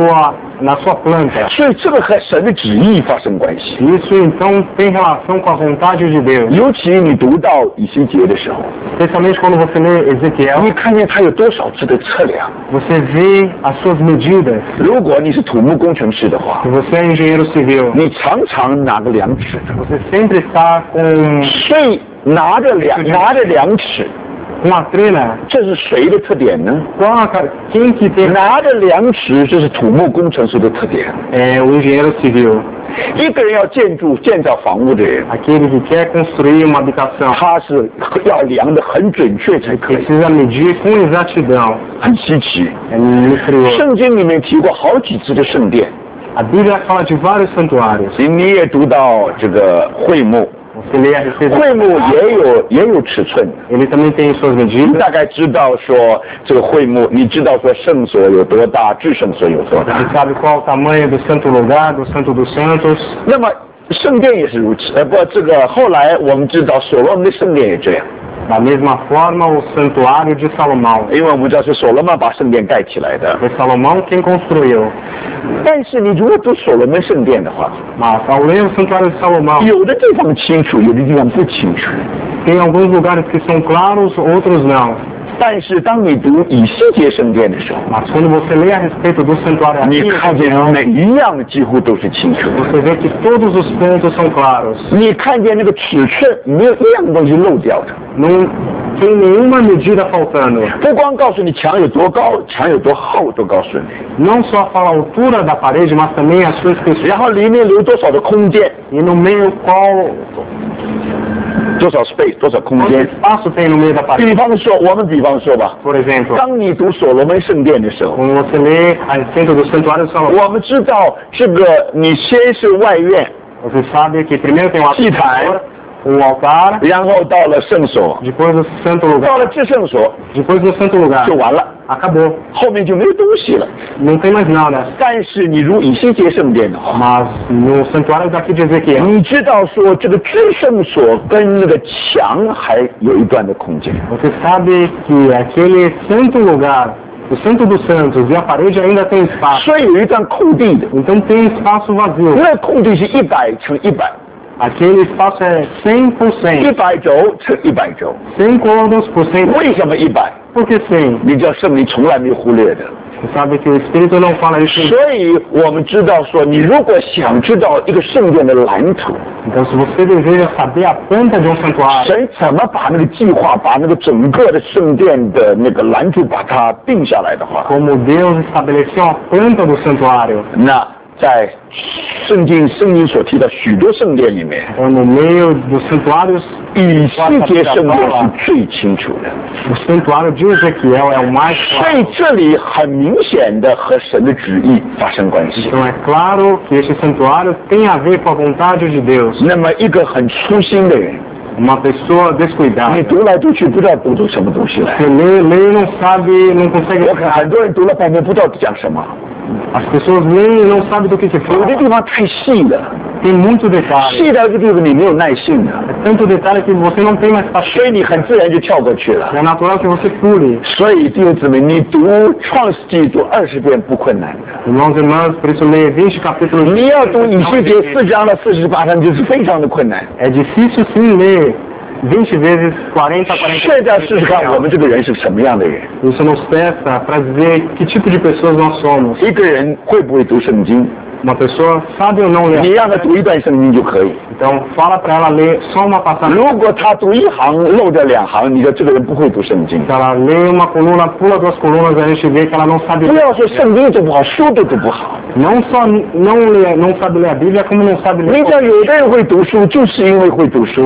na sua planta. 所以这个和神的旨意发生关系。 Isso então tem relação com a vontade de Deus. 尤其你读到以西结的时候， Especialmente quando você lê 你 Ezequiel, 看见它有多少次的测量。 você vê as suas medidas. 如果你是土木工程师的话， Se você é engenheiro civil, 你常常拿个量尺， você sempre está com 所以拿着量尺， a trena. 这是谁的特点呢？ Quem que tem 拿着量尺，这是土木工程师的特点。 é o engenheiro civil? 一个人要建造房屋的人， Aquele que quer construir uma habitação 他是要量得很准确才可以， precisa medir com exatidão. 很稀奇。 É misterioso. 圣经里面提过好几次的圣殿， A Bíblia fala de vários santuários. 你也读到这个会幕， Você lê a respeito 会幕也有尺寸。 ele também tem suas 你 medidas. 大概知道说这个会幕，你知道说圣所有多大，至圣所有多大。 Você sabe qual o tamanho do santo lugar, do santo dos santos. 那么圣殿也是如此。这个后来我们知道所罗门的圣殿也这样， Da mesma forma, o santuário de Salomão. 因为我们知道是所罗门把圣殿盖起来的。 Foi Salomão quem construiu. 但是你如果读所罗门圣殿的话， Mas ao ler o santuário de Salomão, 有的地方清楚，有的地方不清楚。 tem alguns lugares que são claros, outros não. 但是当你读以西结圣殿的时候， Mas quando você lê a respeito do santuário 你 aqui, 看见每一样几乎都是清楚的。 você vê que todos os pontos são claros. 你看见那个尺寸，没有一样东西漏掉的。 Não tem nenhuma medida faltando. 不光告诉你墙有多高，墙有多厚，都告诉你。 Não só fala a altura da parede, mas também a sua espessura. 然后里面留多少的空间， E no meio qual 多少 space， 多少空 quanto 间。 espaço tem no meio da 比 parede. 方说，我们比方说吧， Por exemplo, 当你读所罗门圣殿的时候， quando você lê a respeito do santuário de Salomão, 我们知道这个你先是外院， você sabe que primeiro tem o Quitai. altar, o altar, 然后到了圣所， depois o santo 到 lugar, 了至圣所 depois do santo lugar. 就完了， Acabou. 后面就没有东西了。 Não tem mais nada. 但是你如以西结圣殿的话， Mas no santuário daqui de Ezequiel, 你知道说这个至圣所跟那个墙还有一段的空间。 você sabe que aquele santo lugar, o santo dos santos e a parede ainda tem espaço. 所以有一段空地的， Então tem espaço vazio. 那空地是100乘100， Aquele espaço é 100%. 100轴乘100轴。 100 cômodos por 100. 为什么100？ Por que 100? 你知道圣灵从来没有忽略的。 Você sabe que o Espírito não fala isso. 所以我们知道说，你如果想知道一个圣殿的蓝图， Então, se você deseja saber a planta de um santuário, 神怎么把那个计划，把那个整个的圣殿的那个蓝图把它定下来的话， como Deus estabeleceu a planta do santuário, 那在圣经所提的许多圣殿里面， então, no meio dos santuários, 以西结圣殿是最清楚的。 o santuário de Ezequiel é o mais 所以 claro. 这里很明显的和神的旨意发生关系。 Então, é claro que este santuário tem a ver com a vontade de Deus. 那么一个很粗心的人， Uma pessoa 你 descuidada. 读来读去不知道读出什么东西来。 Você lê e não sabe, não consegue. 我看很多人读了半天不知道讲什么， As pessoas leem e não sabem do que 有的 fala. 地方太细了， Tem muito detalhe. 细到一个地方你没有耐性的， É tanto detalhe que você não tem mais paciência. 所以你很自然就跳过去了。 É natural que você pule. 所以弟兄姊妹，你读创世纪读20遍不困难的， Irmãos e irmãs, por isso leia 20 capítulos. 你要读以西结4章到48章就是非常的困难。 É difícil sim ler 20 vezes 40, 现在试试看我 40. 们这个人是什么样的人。 Isso nos peça para dizer que tipo de pessoas nós somos. 一个人会不会读圣经， Uma pessoa sabe ou não 你 ler. 让他读一段圣经就可以。 Então fala para ela ler só uma passagem. 如果他读一行漏掉2行，你说这个人不会读圣经。 Se ela lê uma coluna, pula 2 colunas, a gente vê que ela não sabe 不 ler. 要说圣经读不好，书都读不好。 Não só não sabe ler a Bíblia, como não sabe 你 ler. 知道有的人会读书，就是因为会读书。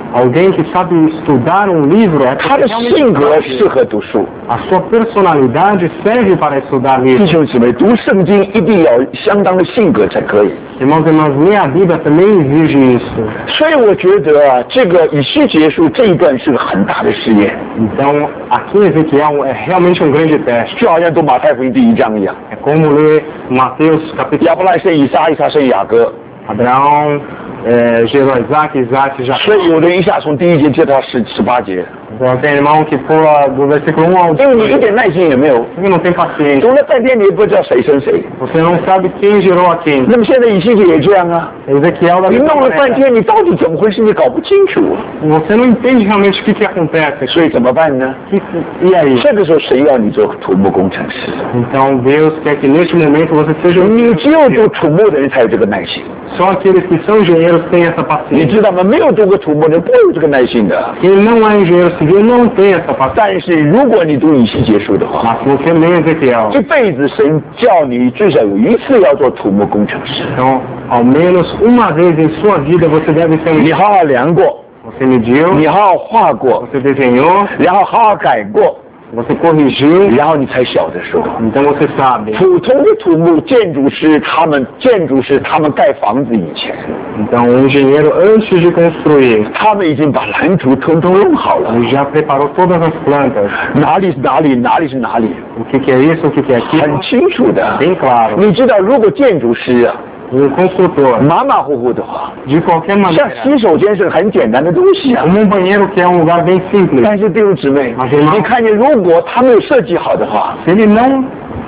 Alguém que sabe estudar um livro é 他 porque 的 realmente 性格 sabe. 适合读书。 A sua personalidade serve para estudar 弟 livros. 兄姊妹，读圣经一定要相当的性格才可以。 Irmãos e irmãs, ler a Bíblia também exige isso. 所以我觉得啊，这个以西结书这一段是个很大的试验， Então, aqui em Ezequiel é realmente um grande teste. 就好像读马太福音第1章一样， É como ler Mateus capítulo 亚伯拉罕生以撒，以撒生雅各， Abraão, gerou Isaac, Isaac já. 所以有的人一下从第1节接到18节， Então tem irmão que pula do versículo 1 ao 因为你一点耐心也没有， porque não tem paciência. 读了半天你也不知道谁生谁。 Você não sabe quem gerou a quem. 那么现在以西结也这样啊， Ezequiel da 你 mesma 弄了半 maneira. 天，你到底怎么回事？你搞不清楚， Você não entende realmente o que acontece. 所以怎么办呢？ E aí? 这个时候谁要你做土木工程师？ Então Deus quer que neste momento você seja 你只有读土木的人才有这个耐心， só aqueles que são engenheiros têm essa 你 paciência. 知道吗？没有读过土木的人不会有这个耐心的。 Quem não é engenheiro civil não tem essa paciência. 但是如果你读以西结书的话， Mas se você lê Ezequiel, 一辈子神叫你最少有一次要做土木工程师， então ao menos uma vez em sua vida você deve ser um 你 engenheiro. 好好量过， Você mediu, 你好好画过， você desenhou, 然后好好改过， você corrigiu, 然后你才晓得说， então você sabe. 普通的土木建筑师他们盖房子以前， Então o engenheiro antes de construir, 他们已经把蓝图统统弄好了， ele já preparou todas as plantas. 哪里是哪里，哪里是哪里， O que é isso, o que é 很 aquilo, 清楚的。 bem claro. 你知道，如果建筑师啊 Um construtor, 马马虎虎的话， de qualquer 像 maneira, 洗手间是很简单的东西啊。 como um banheiro que é um lugar bem simples, 但是弟兄姊妹， Mas irmão 你看见如果他没有设计好的话， se ele não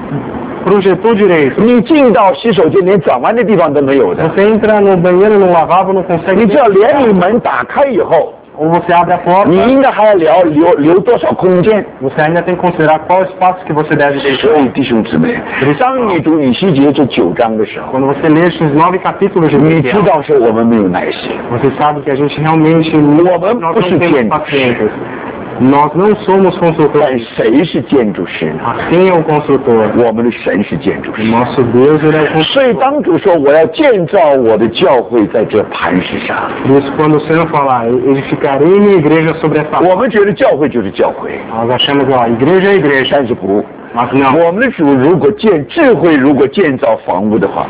projetou direito, 你进到洗手间连转弯的地方都没有的。 você entra no banheiro, no lavabo, não consegue 你只要连你 nem- 门打开以后， ou você abre a porta, 你应该还要留多少空间？ você ainda tem que considerar qual espaço que você deve deixar. 所以弟兄姊妹，当你读以西结这9章的时候， Quando você lê esses 9 capítulos de 你知 Ezequiel, 道是我们没有耐心， você sabe que a gente realmente 我们 nós 不 não 是 temos 建筑师， pacientes. Nós não somos 但 construtores. 谁是建筑师呢？ Quem é o construtor? 我们的神是建筑师。 Nosso Deus, ele é o 所以 construtor. 当主说我要建造我的教会在这磐石上， Por isso, quando o Senhor falar, edificarei minha igreja sobre essa 我们觉得教会就是教会， nós achamos, ó, igreja é igreja. 但是不。 Mas não, 我们的主如果智慧如果建造房屋的话，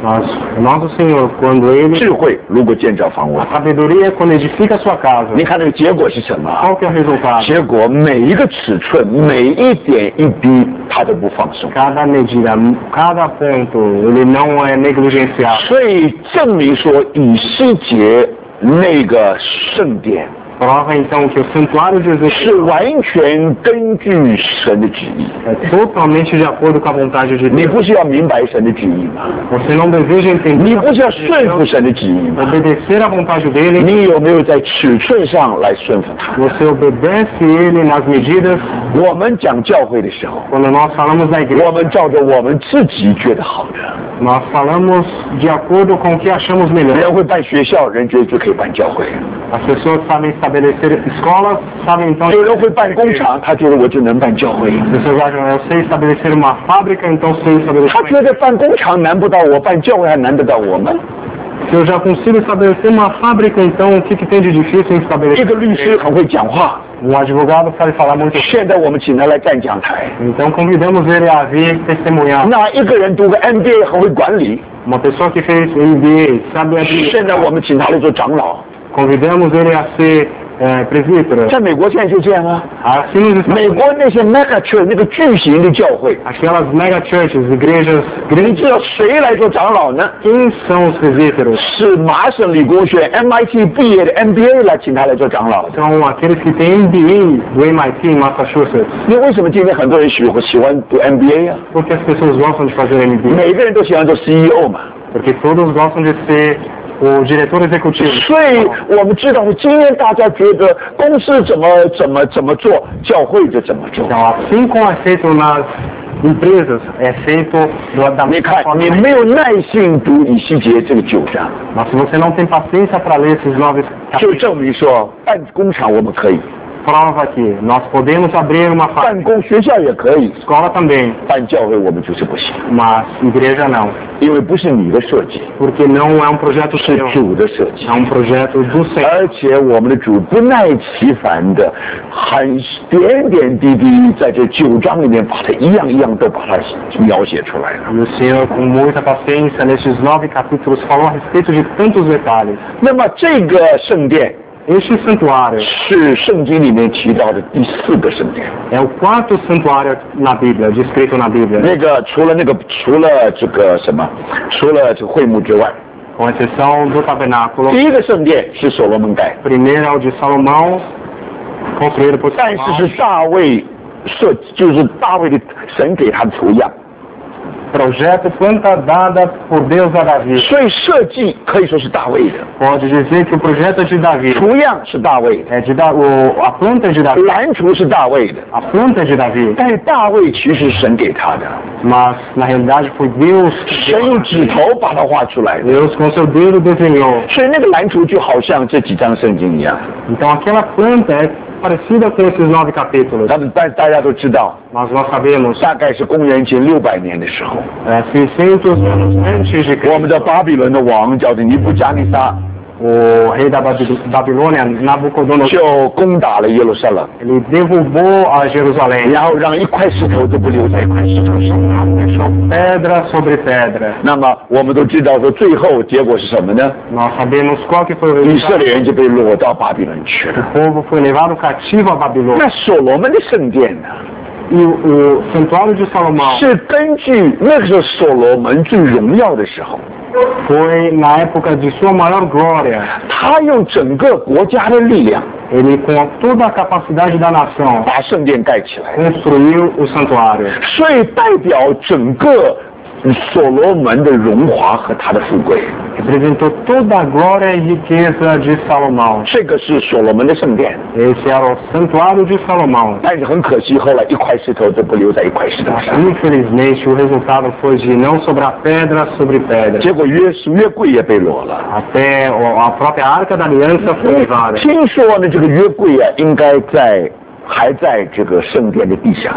nosso Senhor, quando ele... 智慧如果建造房屋 A，sabedoria é quando edifica a sua casa. 你看那个结果是什么？ Qual que é o resultado? 结果每一个尺寸，每一点一滴，他都不放松。 Cada medida, cada ponto, ele não é negligenciado. 所以证明说以西结那个圣殿 Prova então que o santuário de 是 Ezequiel 完全根据神的旨意。 é totalmente de acordo com a vontade de 你 Deus. 不是要明白神的旨意吗？ Você não deseja 你 entender, 不是要顺服神的旨意吗？ obedecer à vontade dele, 你有没有在尺寸上来顺服他？ você obedece ele nas medidas. 我们讲教会的时候， Quando nós falamos da 我 igreja, 们照着我们自己觉得好的。 nós falamos de acordo com o que achamos melhor. 人会办学校，人觉得就可以办教会； As pessoas sabem estabelecer escolas, sabem então... 有人会办工厂，他觉得我就能办教会； As pessoas acham, eu sei estabelecer uma fábrica, então sei 他 estabelecer... 觉得办工厂难不到我，办教会还难得到我们。 Se eu já consigo estabelecer uma fábrica, então o que tem de difícil em 一 estabelecer? 个律师很会讲话， advogado sabe falar muito. 现在我们请他来站讲台。 Então convidamos ele a vir testemunhar. 那一个人读个 MBA 很会管理， Uma pessoa que fez MBA, sabe administrar. 现在我们请他来做长老。 Convidamos ele a ser presbítero. 在美国现在就这样啊， Assim nos Estados 美 Unidos, 国那些 mega church 那个巨型的教会， aquelas mega churches, igrejas 你 grandes, 知道谁来做长老呢？ quem são os presbíteros? 是麻省理工学院 MIT 毕业的 MBA 来请他来做长老的。 São aqueles que têm MBA do MIT em Massachusetts. 你为什么今天很多人喜欢读 MBA 啊？ Porque as pessoas gostam de fazer MBA. 每个人都喜欢做 CEO 嘛。 Porque todos gostam de ser o diretor executivo. 所以我们知道，今天大家觉得公司怎么做，教会就怎么做。 Então, assim como é feito nas empresas, é feito da 你 mesma 看， forma. 你没有耐性读以西结这个9章， Mas se você não tem paciência para ler esses 9 就 capítulos, 证明说办工厂我们可以， prova aqui. Nós podemos abrir uma 办 fábrica, 公学校也可以， escola também, 办教会我们就是不行， mas igreja não. 因为不是你的设计， Porque não é um projeto 是 seu, 主的设计 é。um projeto do Senhor. 而且我们的主不耐其烦的，很点点滴滴在这9章里面把它一样一样都把它描写出来了。 E o Senhor, com muita paciência, nesses 9 capítulos, falou a respeito de tantos detalhes. 那么这个圣殿 Este santuário 是圣经里面提到的第4个圣殿。 é o 4º santuário na Bíblia, descrito na Bíblia. 那个除了这个什么，除了这个会幕之外， Com exceção do tabernáculo, 第一个圣殿是所罗门盖， primeiro é o de Salomão, construído por 但是 Salomão. 是大卫就是大卫的神给他的图样， Projeto planta dada por Deus a Davi. 所以设计可以说是大卫的， Pode dizer que o projeto é de Davi. 图样是大卫的， É de a planta é de Davi. 蓝图是大卫的， A planta é de Davi. 但是大卫其实是神给他的， Mas na realidade foi Deus que 神用指头把它画出来的， Deus com seu dedo desenhou. 所以那个蓝图就好像这几章圣经一样。 Então aquela planta é parecida com esses 9 capítulos. 但大家都知道， Mas nós sabemos, 大概是公元前600年的时候， 600 anos antes de 我们 Cristo, 的巴比伦的王叫做尼布加尼撒， o rei da Babilônia, Nabucodonosor, 就攻打了耶路撒冷， ele derrubou a Jerusalém. 然后让一块石头都不留在一块石头上。 Pedra sobre pedra. 那么我们都知道说，最后结果是什么呢？ Nós sabemos qual que foi o 以色 resultado. 列人就被掳到巴比伦去 O 了。 povo foi levado cativo a Babilônia. 那所罗门的圣殿呢， E o santuário de Salomão 是根据那个时候所罗门最荣耀的时候， foi na época de sua maior glória. 他用整个国家的力量 Ele, com toda a capacidade da nação, 把圣殿盖起来， construiu o santuário. 所以代表整个所罗门的荣华和他的富贵。 Representou toda a glória e riqueza de Salomão. 这个是所罗门的圣殿， Esse era o santuário de Salomão. 但是很可惜，后来一块石头都不留在一块石头上， Infelizmente, o resultado foi de não sobrar pedra sobre pedra. 结果约柜也被掳了。 Até a própria Arca da Aliança foi levada. 听说呢，这个约柜啊，应该还在这个圣殿的地下。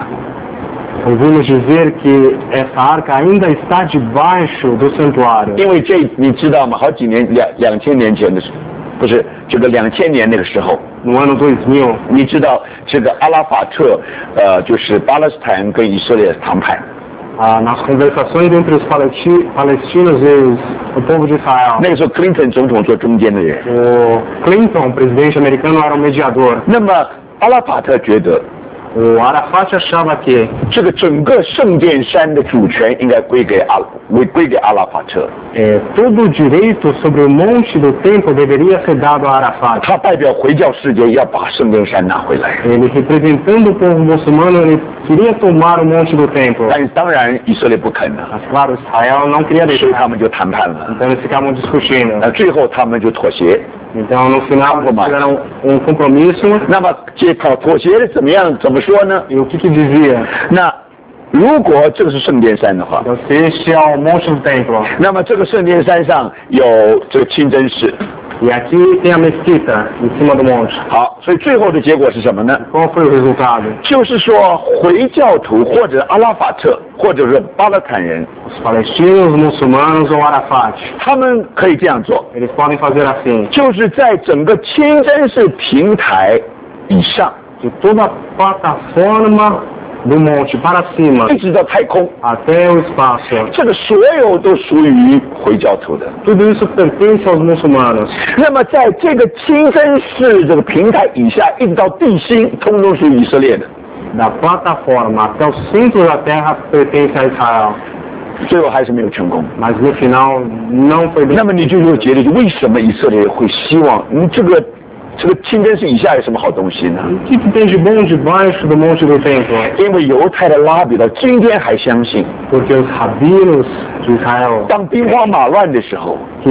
Ouvimos dizer que essa arca ainda está debaixo do santuário. 因为你知道吗？好几年2000年前的时候，不是这个2000年那个时候， No ano 2000, 你知道这个阿拉法特就是巴勒斯坦跟以色列谈判， nas conversações entre os palestinos e o povo de Israel, 那个时候 Clinton 总统做中间的人。 o Clinton, presidente americano, era o mediador. 那么阿拉法特觉得 O Arafat achava que 这个整个圣殿山的主权应该归给阿拉法特， todo o direito sobre o monte do templo deveria ser dado a Arafat. 他代表回教世界要把圣殿山拿回来。 Ele, representando o povo muçulmano, ele queria tomar o monte do templo. 但是当然以色列不肯了， Mas, claro, Israel não queria 所以 deixar. 他们就谈判了。 Então eles ficavam discutindo. 最后他们就妥协。 Então, no final, eles fizeram um compromisso. 那么妥协的怎么样？怎么说呢？ E o que dizia? 那如果这个是圣殿山的话， Então, se este é o monte do templo, 那么这个圣殿山上有这个清真寺。 e aqui tem a mesquita em cima do monte. 好，所以最后的结果是什么呢？ Qual foi o resultado? 就是说回教徒或者阿拉法特或者是巴勒坦人， Os palestinos, os muçulmanos ou Arafat, 他们可以这样做， eles podem fazer assim. 就是在整个清真寺平台以上， De toda a plataforma do monte para cima 一直到太空， até o espaço. 这个所有都属于回教徒的。 Tudo isso pertence aos muçulmanos. 那么在这个清真寺这个平台以下，一直到地心，通通属于以色列的。 Da plataforma até o centro da terra pertence a Israel. 最后还是没有成功。 Mas no final não foi bem. 那么你就有觉得，为什么以色列会希望这个清真寺以下有什么好东西呢？ O que tem de bom debaixo do monte do templo? 因为犹太的拉比到今天还相信， Porque os rabinos de Israel, 当兵荒马乱的时候， que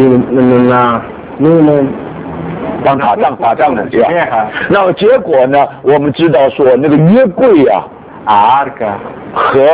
no 当打仗的对吧？那么结果呢？我们知道说那个约柜啊 a arca 和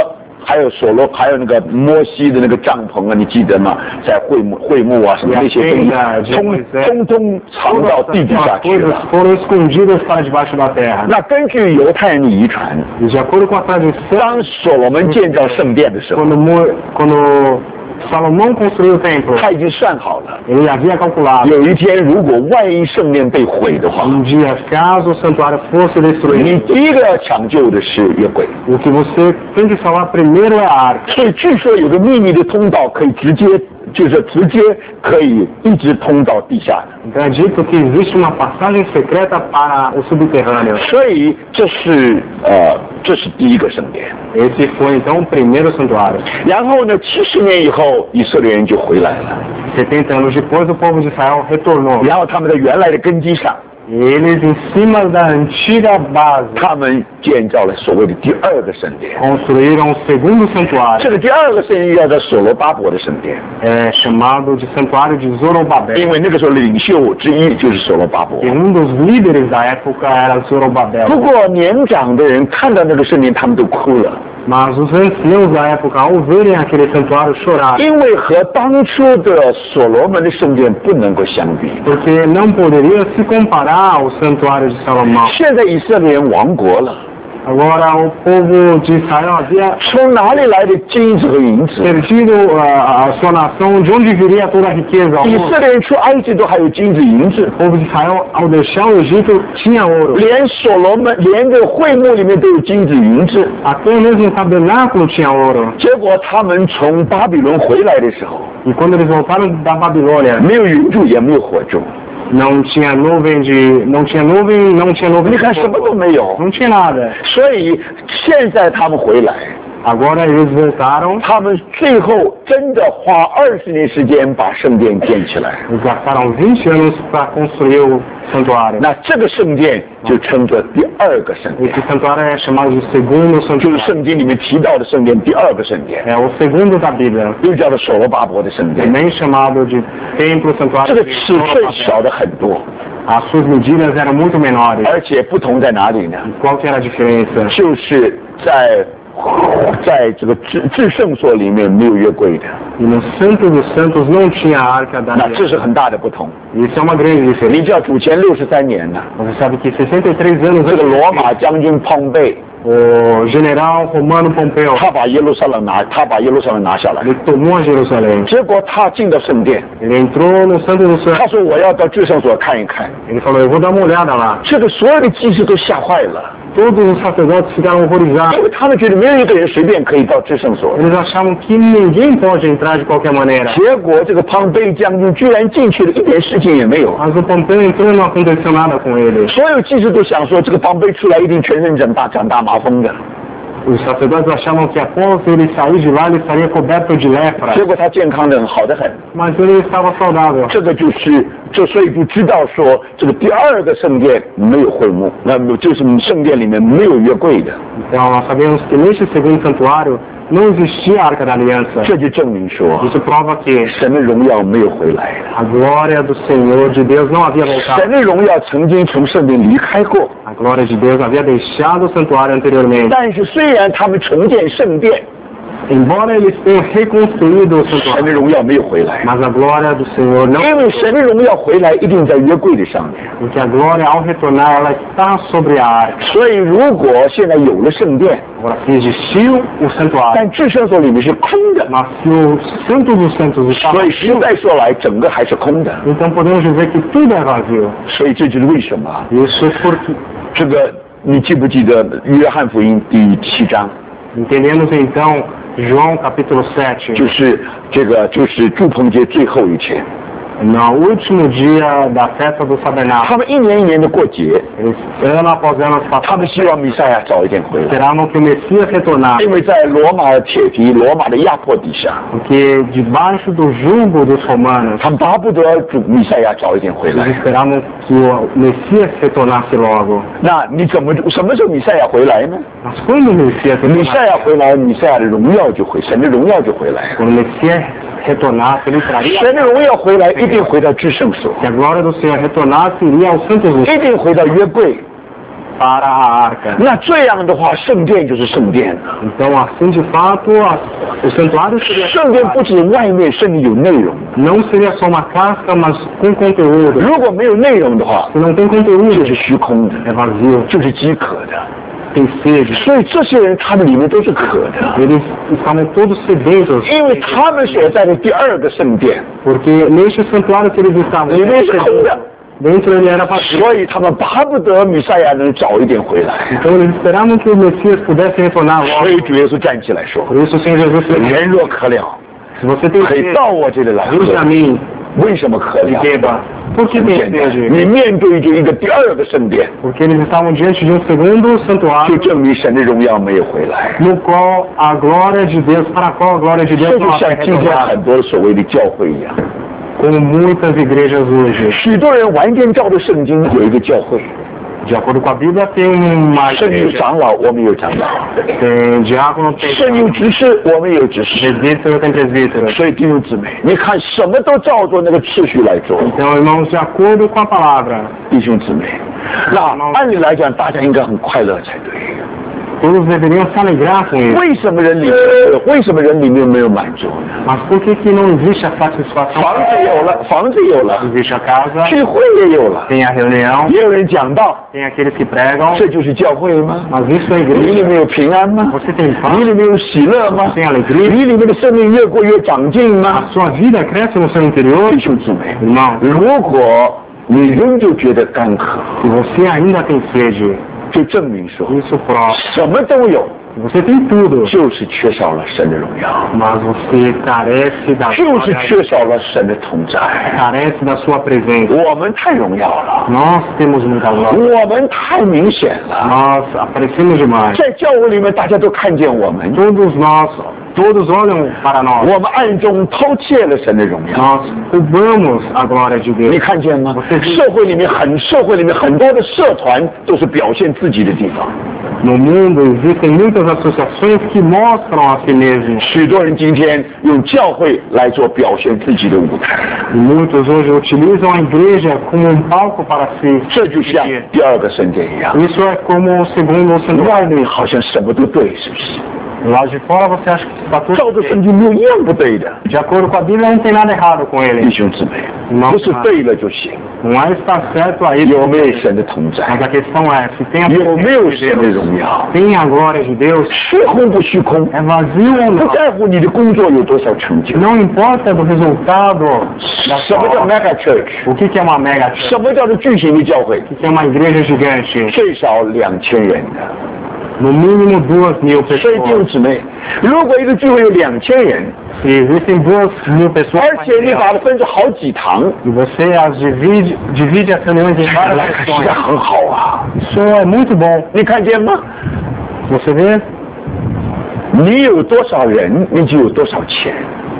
还有所罗，还有那个摩西的那个帐篷啊，你记得吗？在会幕啊什么那些东西，通藏到地底下去了。 foram escondidas para debaixo da terra. 那根据犹太人的遗传， De acordo com a tradição, 当所罗门建造圣殿的时候， quando Salomão construiu o templo, 他已经算好了， ele havia calculado. 有一天如果万一圣殿被毁的话， Dia, caso o santuário fosse 你 destruído, 第一个要抢救的是约柜。 o que você tem que salvar primeiro é a arca. 所以据说有个秘密的通道可以直接可以一直通到地下的。 Então é dito que existe uma passagem secreta para o subterrâneo. 所以这是第一个圣殿。 Esse foi então o primeiro santuário. 然后呢，70年以后，以色列人就回来了。 70 anos depois, o povo de Israel retornou. 然后他们在原来的根基上， Eles, em cima da antiga base, 他们建造了所谓的第二个圣殿。 construíram o segundo santuário, 这个第二个圣殿叫做所罗巴伯的圣殿， chamado de Santuário de Zorobabel. 因为那个时候领袖之一就是所罗巴伯。 E dos líderes da época era Zorobabel. 不过年长的人看到那个圣殿，他们都哭了， Mas os anciãos da época, ao verem aquele santuário, choraram, 因为和当初的所罗门的圣殿不能够相比。 porque não poderia se comparar ao santuário de Salomão. 现在以色列人亡国了， Agora, o povo de Israel havia 从哪里来的金子和银子？ perdido a sua nação, de onde viria toda a riqueza? 以色列人出埃及都还有金子银子， O povo de Israel, ao deixar o Egito, tinha ouro. 连所罗门连这个会幕里面都有金子银子。 Até mesmo o tabernáculo tinha ouro. 结果他们从巴比伦回来的时候， E quando eles voltaram da Babilônia, 没有云柱也没有火柱， não tinha nuvem, não tinha nuvem 你 de 看什么 fogo. 都没有。 Não tinha nada. 所以现在他们回来， Agora eles voltaram, 他们最后真的花20年时间把圣殿建起来。 eles gastaram 20 anos para construir o santuário. 那这个圣殿就称作第二个圣殿， Esse santuário é chamado de segundo 就是 santuário. 圣经里面提到的圣殿第二个圣殿， É o segundo da Bíblia, 又叫做所罗巴伯的圣殿。 também chamado de templo 这 santuário 个 de 尺寸 Zorobabel. 小的很多， As suas medidas eram muito menores. 而且不同在哪里呢？ Qual que era a diferença? 就是在这个至圣所里面没有约柜的， E no Santo dos Santos não tinha a arca da 那这 aliança. 是很大的不同。 Isso é uma grande diferença. 你知道主前63年呢， Você sabe que 63 anos 这个 antes, 罗马将军庞贝， o general Romano Pompeu, 他把耶路撒冷拿下来， ele tomou a Jerusalém. 结果他进到圣殿， Ele entrou no Santo dos 他 Santos. 说我要到至圣所看一看， Ele falou, eu vou dar uma olhada lá. 这个所有的祭司都吓坏了， Todos os sacerdotes ficaram 因 horrorizados. 为他们觉得没有一个人随便可以到至圣所。 Eles achavam que ninguém pode entrar de qualquer maneira. 结果这个庞贝将军居然进去了，一点事情也没有。 Mas o Pompeu entrou e não aconteceu nada com ele. 所有祭司都想说，这个庞贝出来一定全身长大麻风的。 Os sacerdotes achavam que após ele sair de lá, ele estaria coberto de lepra. 结果他健康的好得很。 Mas ele estava saudável. 这个就是所以就知道说，这个第二个圣殿没有会幕，那么就是圣殿里面没有约柜的。 Então nós sabemos que neste segundo santuário não existia a Arca da Aliança. 这就证明说， Isso prova que 神的荣耀没有回来的。 a glória do Senhor de Deus não havia voltado. 神的荣耀曾经从圣殿离开过， A glória de Deus havia deixado o santuário anteriormente. 但是虽然他们重建圣殿， Embora eles tenham reconstruído o 神 santuário, 的荣耀没有回来， mas a glória do Senhor não, 因为神的荣耀回来一定在约柜的上面。 porque a glória ao retornar ela está sobre a arca. 所以如果现在有了圣殿， Agora, se existiu o santuário, 但至圣所里面是空的， mas se o Santo dos Santos está 所以实 vazio, 在说来，整个还是空的。 então podemos dizer que tudo é vazio. 所以这就是为什么 Isso porque 这个你记不记得约翰福音第7章， entendemos então João capítulo 7, 就是祝棚节最后一天， no último dia da festa do tabernáculo. 他们一年一年的过节， Eles, ano após ano, 他们希望弥赛亚早一点回来， esperavam que o Messias retornasse, 因为在罗马的铁蹄、罗马的压迫底下， porque debaixo do jugo dos romanos, 他们巴不得主弥赛亚早一点回 eles 来。 esperavam que o Messias retornasse logo. 那你什么时候弥赛亚回来呢？ Mas quando o Messias 弥赛亚 retornasse, 回来，弥赛亚的荣耀就神的荣耀就回来了。 quando o Messias retornasse, ele traria, 神的荣耀回来，一定回到至圣所， se a glória do Senhor retornasse, iria ao Santo dos 一定回到约柜， para a arca. 那这样的话，圣殿就是圣殿了。 Então, assim de fato, o santuário seria 圣殿不止外面，圣殿有内容。 não seria só uma casca, mas com conteúdo. 如果没有内容的话， Se não tem conteúdo, 就是虚空的， é vazio, 就是饥渴的。 tem sede. 所以这些人他们里面都是渴的， Eles estavam todos sedentos, 因为他们所在的第二个圣殿 porque neste santuário que eles estavam 里面是空的， dentro ele era vazio. 所以他们巴不得弥赛亚能早一点回来。 Então eles esperavam que o Messias pudesse retornar 所 logo. 以主耶稣站起来说 Por isso o Senhor Jesus disse: 人若渴了， se você tem 可以 sede, 到我这里来喝。 vinde a mim 为什么渴 e 了？ beba. Por que 很 tem 简单， sede? 你面对着一个第二个圣殿， Porque eles estavam diante de um segundo 就 santuário 证明神的荣耀没有回来。 no qual a glória de Deus, para a qual a glória de 这 Deus 就 não 像 havia 今天 retornado, 很多所谓的教会一样， como muitas igrejas hoje. 许多人完全照着圣经有一个教会， De acordo com a Bíblia, tem uma 圣有 igreja, 长老，我们有长老； tem diácono, tem 圣有执事，我们有执事。 presbítero, tem presbítero. 所以弟兄姊妹，你看什么都照着那个次序来做， Então, irmãos, de acordo com a palavra, 弟兄姊妹。那按理来讲，大家应该很快乐才对。 todos deveriam se alegrar com isso. 为什么人里面没有满足呢？ Mas por que não existe a satisfação? 房子有了，房子有了， Existe a casa, 聚会也有了， tem a reunião, 也有人讲道， tem aqueles que pregam, 这就是教会吗？ mas isso é 你里 igreja. 面有平安吗？ Você tem 你 paz, 里面有喜乐吗？ tem alegria, 你里面的生命越过越长进吗？ a sua vida cresce no seu interior, 弟兄姊妹， irmão. 如果你仍旧觉得干渴， Se você ainda tem sede, 就证明说 isso prova. 什么都有， Você tem tudo, 就是缺少了神的荣耀， mas você carece da 就是 glória, 缺少了神的同在。 carece da sua presença. 我们太荣耀了， Nós temos muita glória. 我们太明显了， Nós aparecemos demais. 在教会里面大家都看见我们， Todos olham para nós. 我们暗中偷窃了神的荣耀。 Nós roubamos a glória de 你 Deus. 看见吗？社会里面很多的社团都是表现自己的地方。 No mundo existem muitas associações que mostram a si mesmos. 许多人今天用教会来做表现自己的舞台， E muitos hoje utilizam a igreja como um palco para si. 这就像第二个圣殿一样， Isso é como o segundo 外 santuário. 面好像什么都对，是不是？ Lá de fora você acha que está tudo 照着 bem. 圣经没有一样不对的， De acordo com a Bíblia, não tem nada errado com 弟 ele. 兄姊妹， Não, 不是对了就行， não é estar certo aí. 有没有神的同在？ Mas a questão é, se tem a 有没有 presença de 神的 Deus, 荣耀？ tem a glória de Deus, 虚空不虚空？ é vazio ou 不 não. 在乎你的工作有多少成就。 Não importa do resultado da 什 sua 么叫 obra. mega church？ O que é uma mega church? 什么叫做巨型的教会？ O que é uma igreja gigante? 最少2000人的。 No mínimo 2.000 所以弟兄 pessoas. 姊妹，如果一个聚会有2000人， Se existem 2.000 pessoas, 而且你把它分成好几堂， e você as divide as reuniões em 那 várias 可是 sessões. 很好啊！ Isso é muito bom. 你看见吗？ Você vê? 你有多少人，你就有多少钱。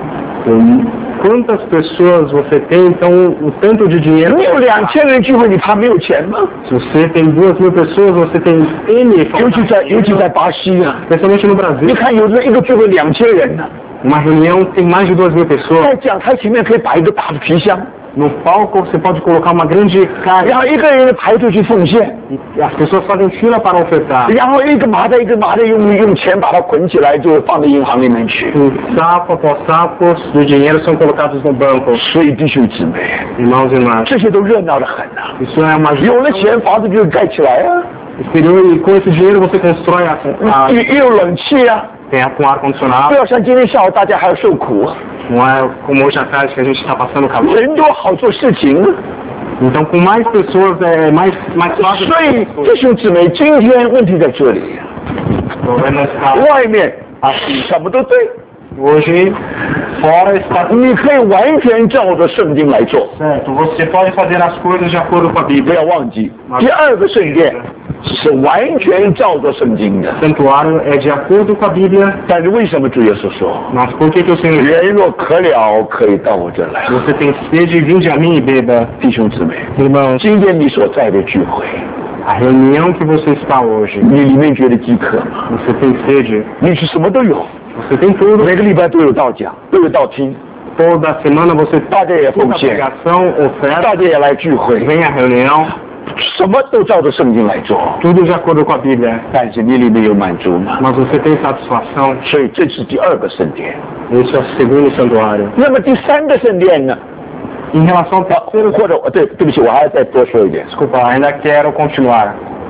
Quantas pessoas você tem, então o tanto de dinheiro. 你有2000人聚会，你怕没有钱吗？ Se você tem 2.000 pessoas, você tem N. 尤其在巴西啊， Especialmente no 你 Brasil. 看有的一个聚会2000人呢、 Uma reunião tem mais de 2.000 pessoas. 在讲台前面可以摆一个大的皮箱， No palco você pode colocar uma grande 然 carga 后一个人排队去奉献， e as pessoas fazem fila para ofertar. 然后一个麻袋用钱把它捆起来，就放到银行里面去。 Saco após sacos do dinheiro são colocados no banco. 所以弟兄姊妹， Irmãos e irmãs, 这些都热闹得很啊！ isso é uma 有了钱，房子就盖起来啊， exterior e com esse dinheiro você constrói 也有冷气啊， tem com ar 不 condicionado. 要像今天下午大家还要受苦啊， Não é como hoje à tarde que a gente está passando calor. 人多好做事情啊。 Então com mais pessoas é mais fácil. 所以弟兄姊妹，今天问题在这里， Problema está 外面什么都对， hoje fora está 你可以完全照着圣经来做。 certo. Você pode fazer as coisas de acordo com a 不 Bíblia. 要忘记，第二个圣殿是完全照着圣经的。 O santuário é de acordo com a Bíblia. 但是为什么主耶稣说， Mas por que o Senhor 人若渴了，可以到我这来？ você tem sede, vinde a mim e beba. 弟兄姊妹， Irmãos, 今天你所在的聚会， a reunião que você está hoje, 你里面觉得饥渴吗？ você tem sede, 你是什么都有， você tem tudo. 每个礼拜都有道讲，都有道听， Toda semana você 大家也奉 toda 献， pregação, oferta, 大家也来聚会。 vem à reunião. 什么都照着圣经来做， tudo de acordo com a Bíblia. 但是你里面有满足吗？ Mas você tem satisfação? 所以这是第二个圣殿。 Esse é o segundo santuário. 那么第三个圣殿呢？ Em relação ao terceiro, 或者对不起，我还要再多说一点。 desculpa, ainda quero continuar.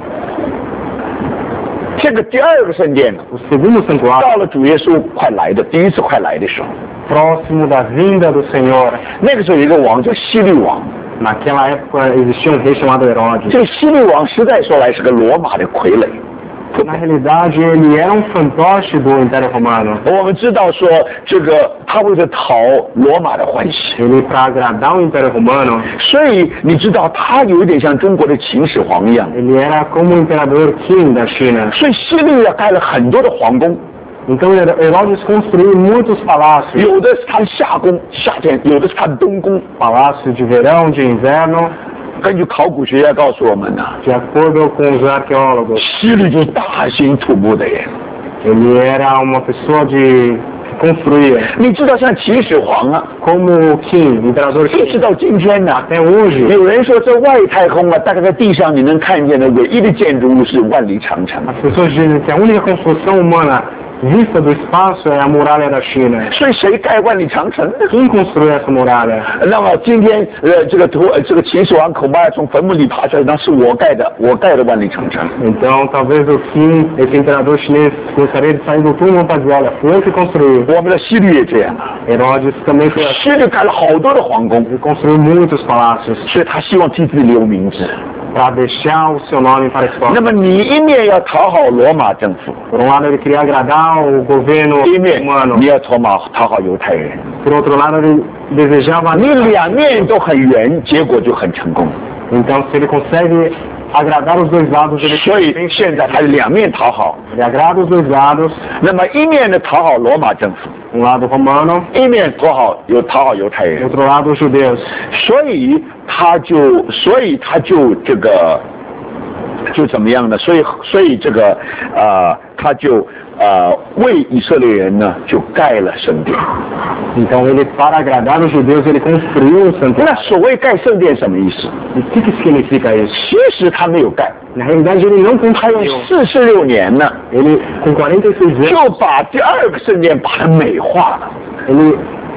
这个第二个圣殿呢， O segundo santuário, 到了主耶稣快来的第一次快来的时候， próximo da vinda do Senhor. 那个时候有一个王叫希律王， Naquela época existia rei chamado Herodes. 这个希律王实在说来是个罗马的傀儡。 Na realidade, ele era fantoche do Império Romano. 我们知道说这个他为了讨罗马的欢喜， Ele, para agradar o Império Romano, 所以你知道他有一点像中国的秦始皇一样， ele era como o imperador Qin da China. 所以希律盖了很多的皇宫， Então Herodes construiu muitos palácios. 有的是他的夏宫，夏天；有的是他的冬宫。 Palácio de verão, de inverno. 根据考古学家告诉我们呢， De acordo com os arqueólogos, 希律就是大兴土木的人。 ele era uma pessoa que construía. 你知道像秦始皇啊， Como o Qin, imperador 一直 Qin. 到今天呢， Até hoje, 有人说这外太空啊，大概在地上你能看见的唯一的建筑物是万里长城。 as pessoas dizem que a única construção humana vista do espaço é a muralha da China. 所以谁盖万里长城呢？ Quem construiu essa muralha? 那么今天这个秦始皇恐怕要从坟墓里爬出来，那是我盖的万里长城。 Então, talvez o Qin, esse imperador chinês, gostaria de sair do túmulo para dizer, olha, fui eu que construí. 我们的希律也这样啊， Herodes também foi assim. 希律盖了好多的皇宫， Ele construiu muitos palácios 所以他希望替自己留名字。 para deixar o seu nome para a 那 história. 么你一面要讨好罗马政府， Por um lado, ele queria agradar o governo 一面 romano. 你要讨好犹太人， Por outro lado, ele desejava... 你两面都很圆，结果就很成功。 Então, se ele consegue agradar os dois lados, ele 所以现在他是两面讨好， ele agrada os dois lados, 那么一面呢讨好罗马政府， um lado romano, 一面讨好犹太人， outro lado os judeus. 所以他就这个就怎么样呢？所以这个他就为以色列人呢就盖了圣殿。 Então, ele, para agradar os judeus, ele construiu um 那 santuário. 所谓盖圣殿什么意思？ E o que significa isso? 其实他没有盖， Na realidade, ele não 他用 construiu. 46年呢 Ele, com 46 anos, 就把第二个圣殿把它美化了。 ele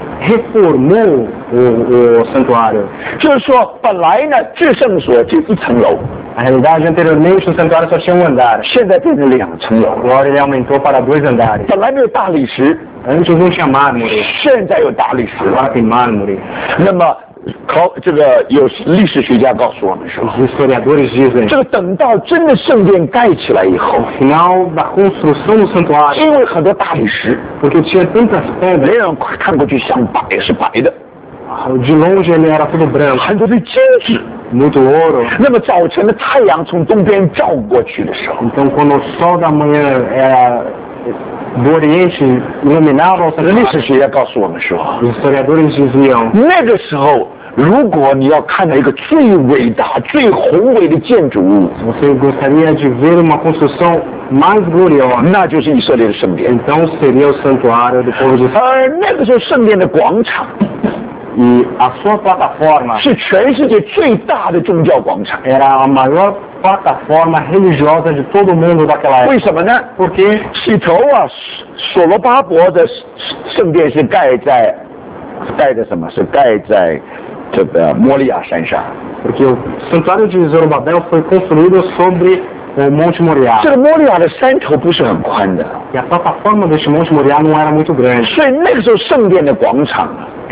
reformou o santuário. 就是说，本来呢至圣所就一层楼， Na realidade, anteriormente, o santuário só tinha um andar. 现在变成2层楼。 Agora ele aumentou para 2 andares. 本来没有大理石， Antes não tinha mármore, 现在有大理石 agora 了。 tem mármore. 那么这个有历史学家告诉我们说， Os historiadores dizem 这个等到真的圣殿盖起来以后， no final da construção do santuário, 因为很多大理石， porque tinha tantas pedras, 没人看过去像白是白的， de longe ele era tudo branco, 很多的金子。 muito ouro. 那么早晨的太阳从东边照过去的时候， Então, quando o sol da manhã era do Oriente iluminava o 历史 santuário, 学家告诉我们说， os historiadores diziam, 那个时候如果你要看到一个最伟大、最宏伟的建筑物， você gostaria de ver uma construção mais gloriosa, 那就是以色列的圣殿。 então seria o santuário do povo de Israel. 而那个时候圣殿的广场 E a sua plataforma 是全世界最大的宗教广场。 era a maior plataforma religiosa de todo o mundo daquela 为 época. 什么呢？ Porque 起头啊，所罗巴伯的圣殿是盖在什么？是盖在这个摩利亚山上。 Porque o santuário de Zorobabel foi construído sobre o Monte Moriá. 这个摩利亚的山头不是很宽的， E a plataforma deste Monte Moriá não era muito grande. 所以那个时候圣殿的广场啊 E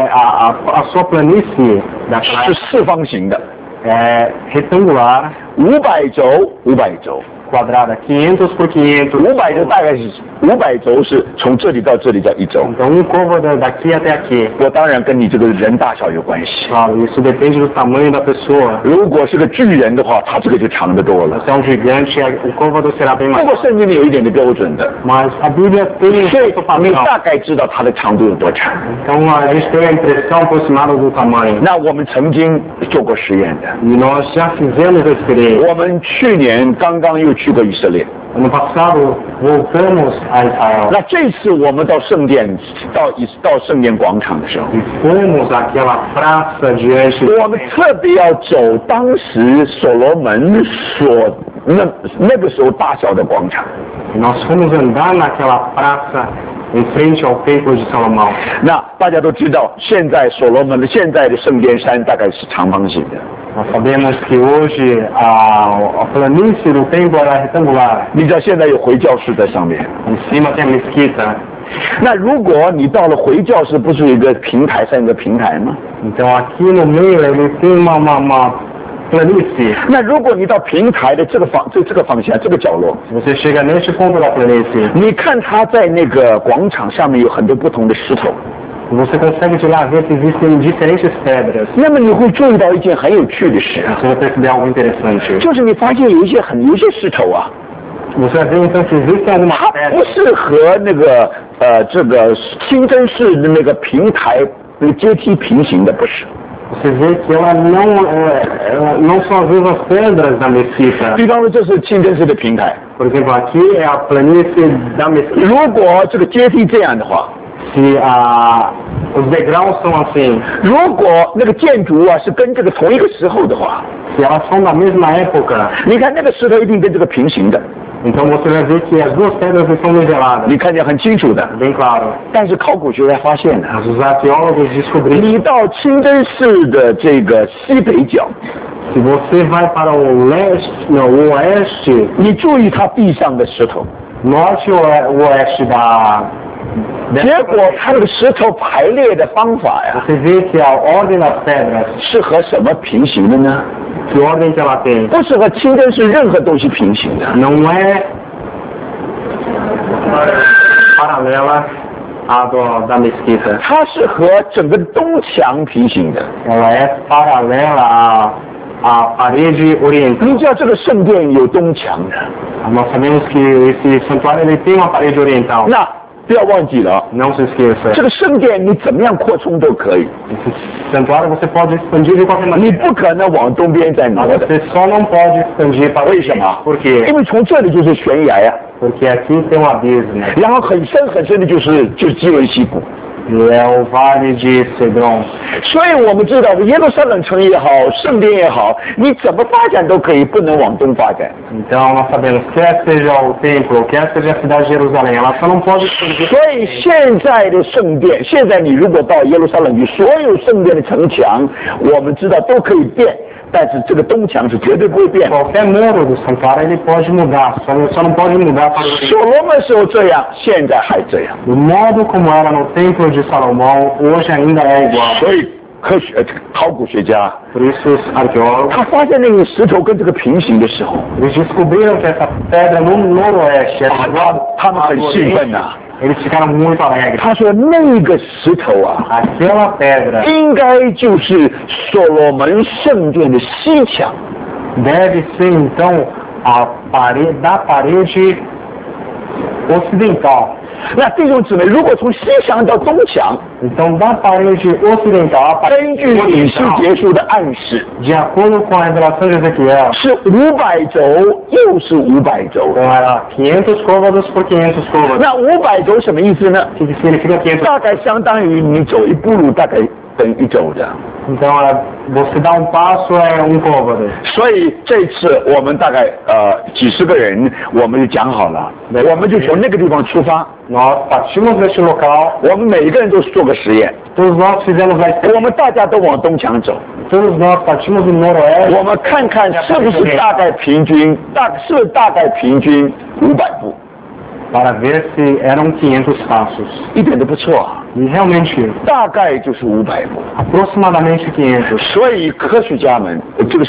a sua planície daquela 是 época 四方形的， é retangular, 500轴， quadrada 500 por 500. 500轴大概是500轴是从这里到这里叫1轴。 Então, côvado daqui até aqui. 我当然跟你这个人大小有关系。 Claro, isso depende do tamanho da pessoa. 如果是个巨人的话，他这个就长得多了。 Se é um gigante, o côvado será bem 不过 maior. 圣经里有一点的标准的， Mas a Bíblia tem um 所以 certo 你 padrão. 大概知道它的长度有多长。 Então, a gente tem a impressão aproximada do tamanho. 那我们曾经做过实验的， E nós já fizemos a experiência. 我们去年刚刚又去过以色列， Ano passado voltamos a Israel 那这次我们到圣殿，到圣殿广场的时候， e fomos àquela praça diante 我们特别要走当时所罗门所那个时候大小的广场。 e nós fomos andar naquela praça em frente ao templo de Salomão. 那大家都知道，现在所罗门的现在的圣殿山大概是长方形的。 Nós sabemos que hoje a planície do templo era retangular. 你知道现在有回教室在上面。 Em cima tem a mesquita. 那如果你到了回教室，不是有一个平台，像一个平台吗？ Então aqui no meio ele tem uma planície. 那如果你到平台的这个方向，这个角落， Se você chega neste ponto da planície, 你看它在那个广场上面有很多不同的石头， você consegue de lá ver que existem diferentes pedras. 那么你会注意到一件很有趣的事， Você vai perceber algo interessante. 就是你发现有一些石头啊， Você vai ver então que existem algumas 它不 pedras 是和那个这个清真寺的那个平台那个阶梯平行的，不是。 Você vê que ela não são as mesmas pedras da mesquita. 比方说这是清真寺的平台， Por exemplo, aqui é a planície da mesquita. 如果这个阶梯这样的话， Se os degraus são assim, 如果那个建筑啊是跟这个同一个时候的话， se elas são da mesma época, 你看那个石头一定跟这个平行的， então você vai ver que as duas pedras estão niveladas. 你看见很清楚的。 Bem claro. 但是考古学家发现呢， Mas os arqueólogos descobriram 你到清真寺的这个西北角， que se você vai para o oeste, 你注意它地上的石头， norte ou oeste da 结果它这个石头排列的方法呀， você vê que a ordem das pedras, 是和什么平行的呢？ que ordem que ela tem, 不是和清真寺任何东西平行的， não é paralela à da mesquita. 它是和整个东墙平行的。 Ela é paralela à parede oriental. 你知道这个圣殿有东墙的， Nós sabemos que esse santuário ele tem uma parede oriental. 那不要忘记了哦， Não se esqueça. 这个圣殿你怎么样扩充都可以， Esse santuário você pode expandir de qualquer 你 maneira. 不可能往东边再挪 Mas 的。 você só não pode expandir para o 为什么 Por quê? 因为从这里就是悬崖呀、 Porque aqui tem um abismo. 然后很深很深的就是基伦溪谷。 E é o Vale de Cedron. 所以我们知道耶路撒冷城也好，圣殿也好，你怎么发展都可以，不能往东发展。 Então nós sabemos, quer seja o templo, quer seja a cidade de Jerusalém, ela só não pode expandir. 所以现在的圣殿，现在你如果到耶路撒冷去，所有圣殿的城墙，我们知道都可以变，但是这个东墙是绝对不会变的。 Qualquer muro do santuário ele pode mudar, só não pode mudar para o oriente. 所罗门时候这样，现在还这样。 O modo como era no templo de Salomão hoje ainda é igual. 所以考古学家 Por isso os arqueólogos 他发现那个石头跟这个平行的时候， eles descobriram que essa pedra no noroeste era igual 他们很兴奋呐、 Eles ficaram muito alegres. 他说那个石头啊， Aquela pedra 应该就是所罗门圣殿的西墙。 deve ser então a parede da parede ocidental. 那弟兄姊妹，如果从西墙到东墙， Então da parede ocidental, a 根 parede 据以西 oriental, 结束的暗示， de acordo com a revelação de Ezequiel, 是500轴，又是500轴。 então era 500 côvados por 500 côvados. 那500轴什么意思呢？ O que significa 500? 大概相当于你走一步路，大概等一轴的。 Então você dá passo é côvado. 所以这次我们大概几十个人，我们就讲好了，我们就从那个地方出发， Nós partimos deste local, 我们每一个人都做个实验， todos nós fizemos a 我们大家都往东墙走， todos nós partimos do noroeste 我们看看是不是大概平均500步， para ver se eram 500 passos. 一点都不错啊， E realmente, 大概就是500步。 aproximadamente 500. 所以科学家们，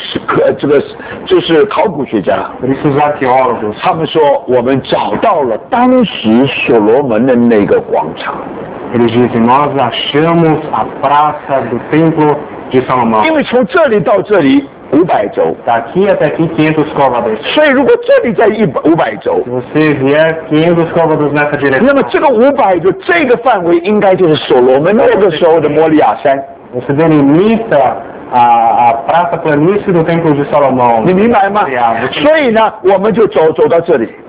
就是考古学家， Por isso os arqueólogos, 他们说我们找到了当时所罗门的那个广场。 eles dizem, nós achamos a praça do templo de Salomão. 因为从这里到这里500轴， Daqui até aqui 500 côvados. 所以如果这里在500轴， Se você vier 500 côvados nessa 那 direção, 么这个500轴这个范围应该就是所罗门那个时候的摩利亚山， você delimita a praça planície do templo de Salomão. 你明白吗？所以呢，我们就走到这里，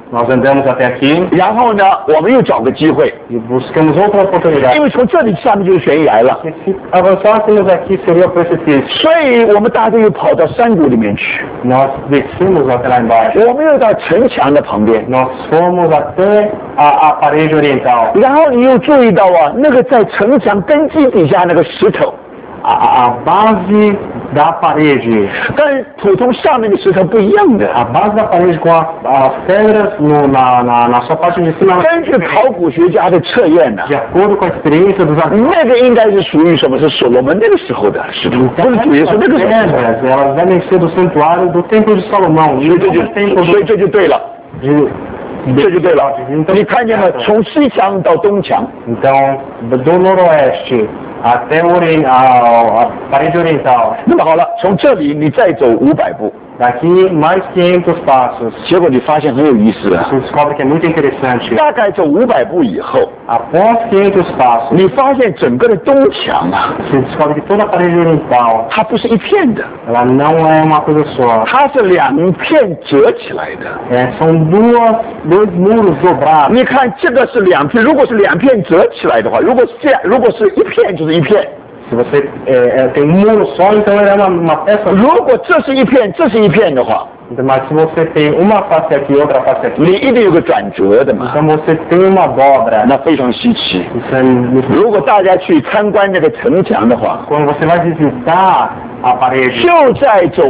Nós andamos até aqui 然后呢，我们又找个机会， e buscamos outra 因 oportunidade. 为从这里下面就是悬崖了， Porque se avançássemos aqui seria o precipício. 所以我们大家又跑到山谷里面去， Nós descemos até lá embaixo. 我们又到城墙的旁边， Nós fomos até a parede oriental. 然后你又注意到啊，那个在城墙根基底下那个石头， A base da parede, 跟普通上面的石头不一样的。 a base da parede com as pedras na sua parte de cima, 根据考古学家的测验呢， de acordo com a experiência dos arqueólogos, 那个应该是属于什么？是所罗门那个时候的石头，不是主耶稣那 essas 个时候。 pedras, elas devem ser do santuário do templo de Salomão, 所 e 以这 não 就 do templo 所以这就对了， de 这就对了。你看见了，从西墙到东墙， Então, do noroeste até a parede oriental, 那么好了，从这里你再走500步， daqui mais 500 passos, 结果你发现很有意思啊。 você descobre que é muito interessante. 大概走500步以后， Após 500 passos, 你发现整个的东墙啊， você descobre que toda a parede oriental, 它不是一片的， ela não é uma coisa só. 它是2片折起来的。 São dois muros dobrados. 你看这个是2片，如果是2片折起来的话，如果是这样，如果是一片就是一片。 Se você tem muro só, então ele é uma peça. 如果这是一片，这是一片的话， Mas se você tem uma face aqui e outra face aqui, 你一定有个转折的嘛， então você tem uma dobra. 那非常稀奇。 Isso é muito... 如果大家去参观那个城墙的话， Quando você vai visitar a parede, 就在走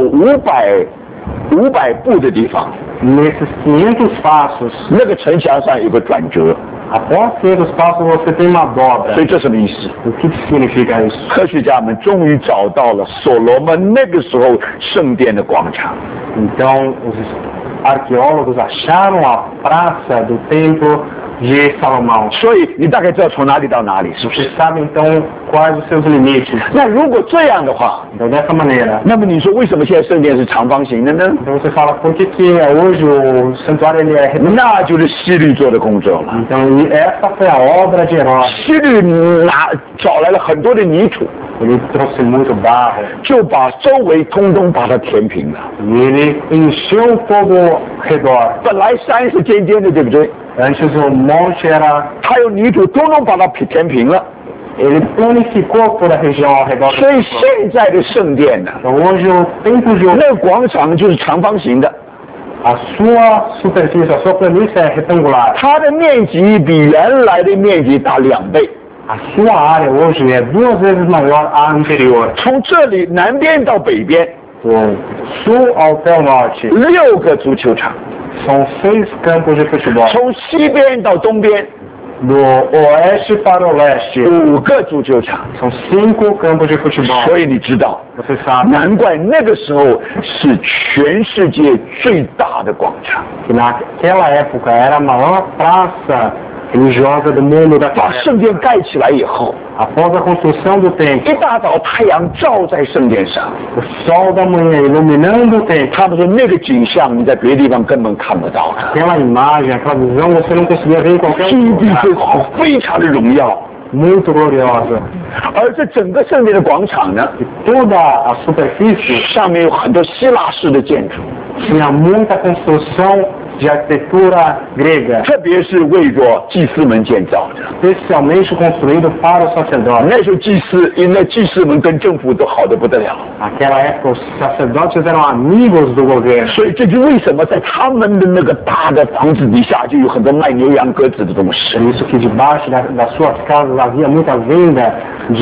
500步的地方， nesses 500 passos, 那个城墙上有个转折， após 500 passos você tem uma 所 dobra. 以这什么意思？ O que significa isso? 科学家们终于找到了所罗门那个时候圣殿的广场。 Então, os arqueólogos acharam a praça do templo de Salomão. 所以你大概知道从哪里到哪里，是不 Você 是？ sabe então quais os seus limites. 那如果这样的话， Então, dessa maneira, 那么你说为什么现在圣殿是长方形的呢？ então você fala, por que hoje o santuário ele é redondo? 那就是希律做的工作了。 Então, e essa foi a obra de Herodes. 希律找来了很多的泥土， Ele trouxe muito barro 就把周围通通把它填平了。 e ele encheu todo o redor. 本来山是尖尖的，对不对？ Antes o monte era... 他用泥土通通把它填平了。 Ele planificou toda a região ao redor. 所以现在的圣殿呢， Então, hoje o templo de 那个广场就是长方形的， a sua superfície, a sua planície é retangular. 它的面积比原来的面积大2倍。 A sua área hoje é 2 vezes maior à anterior. 从这里南边到北边， Do sul ao até o norte, 6个足球场； são 6 campos de futebol. 从西边到东边， Do oeste para o leste, 5个足球场。 são 5 campos de futebol. 所以你知道， Você sabe 难怪那个时候是全世界最大的广场。 que naquela época era a maior praça religiosa do mundo 把 daquela época. 圣殿盖起来以后， Após a construção do templo, 一大早太阳照在圣殿上， o sol da manhã iluminando o templo, 他们说那个景象你在别的地方根本看不到的， aquela imagem, aquela visão você não conseguia ver em qualquer 金 outro 碧 lugar. 辉煌，非常的荣耀。 Muito gloriosa. 而这整个圣殿的广场呢， E toda a superfície 上面有很多希腊式的建筑， tinha muita construção de arquitetura grega, 特别是为着祭司们建造的。 especialmente construído para os sacerdotes. 那时候祭司，因为祭司们跟政府都好的不得了， Naquela época, os sacerdotes eram amigos do governo. 所以这就为什么在他们的那个大的房子底下就有很多卖牛羊鸽子的东西 Por。isso que debaixo das suas casas havia muita venda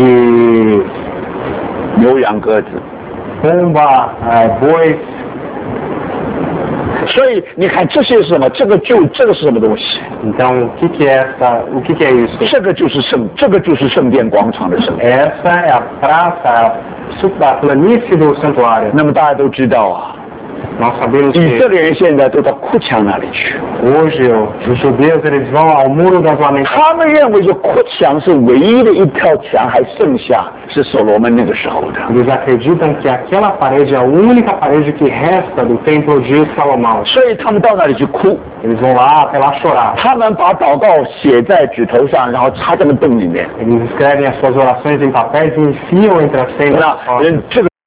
de 牛羊鸽子， pomba, bois. 所以你看这些是什么？这个是什么东西？ Então, o que que é isso? 这个就是圣殿广场的圣殿。 Essa é a praça, a planície do santuário. 那么大家都知道啊， Nós sabemos 以色 que 列人现在都到哭墙那里去， hoje os judeus eles vão ao muro das lamentações. 他们认为说哭墙是唯一的一条墙，还剩下是所罗门那个时候的。 Eles acreditam que aquela parede é a única parede que resta do templo de Salomão. 所以他们到那里去哭， Eles vão lá até lá chorar. 他们把祷告写在指头上，然后插在那洞里面。 Eles escrevem as suas orações em papéis e enfiam entre as tendas. 那这个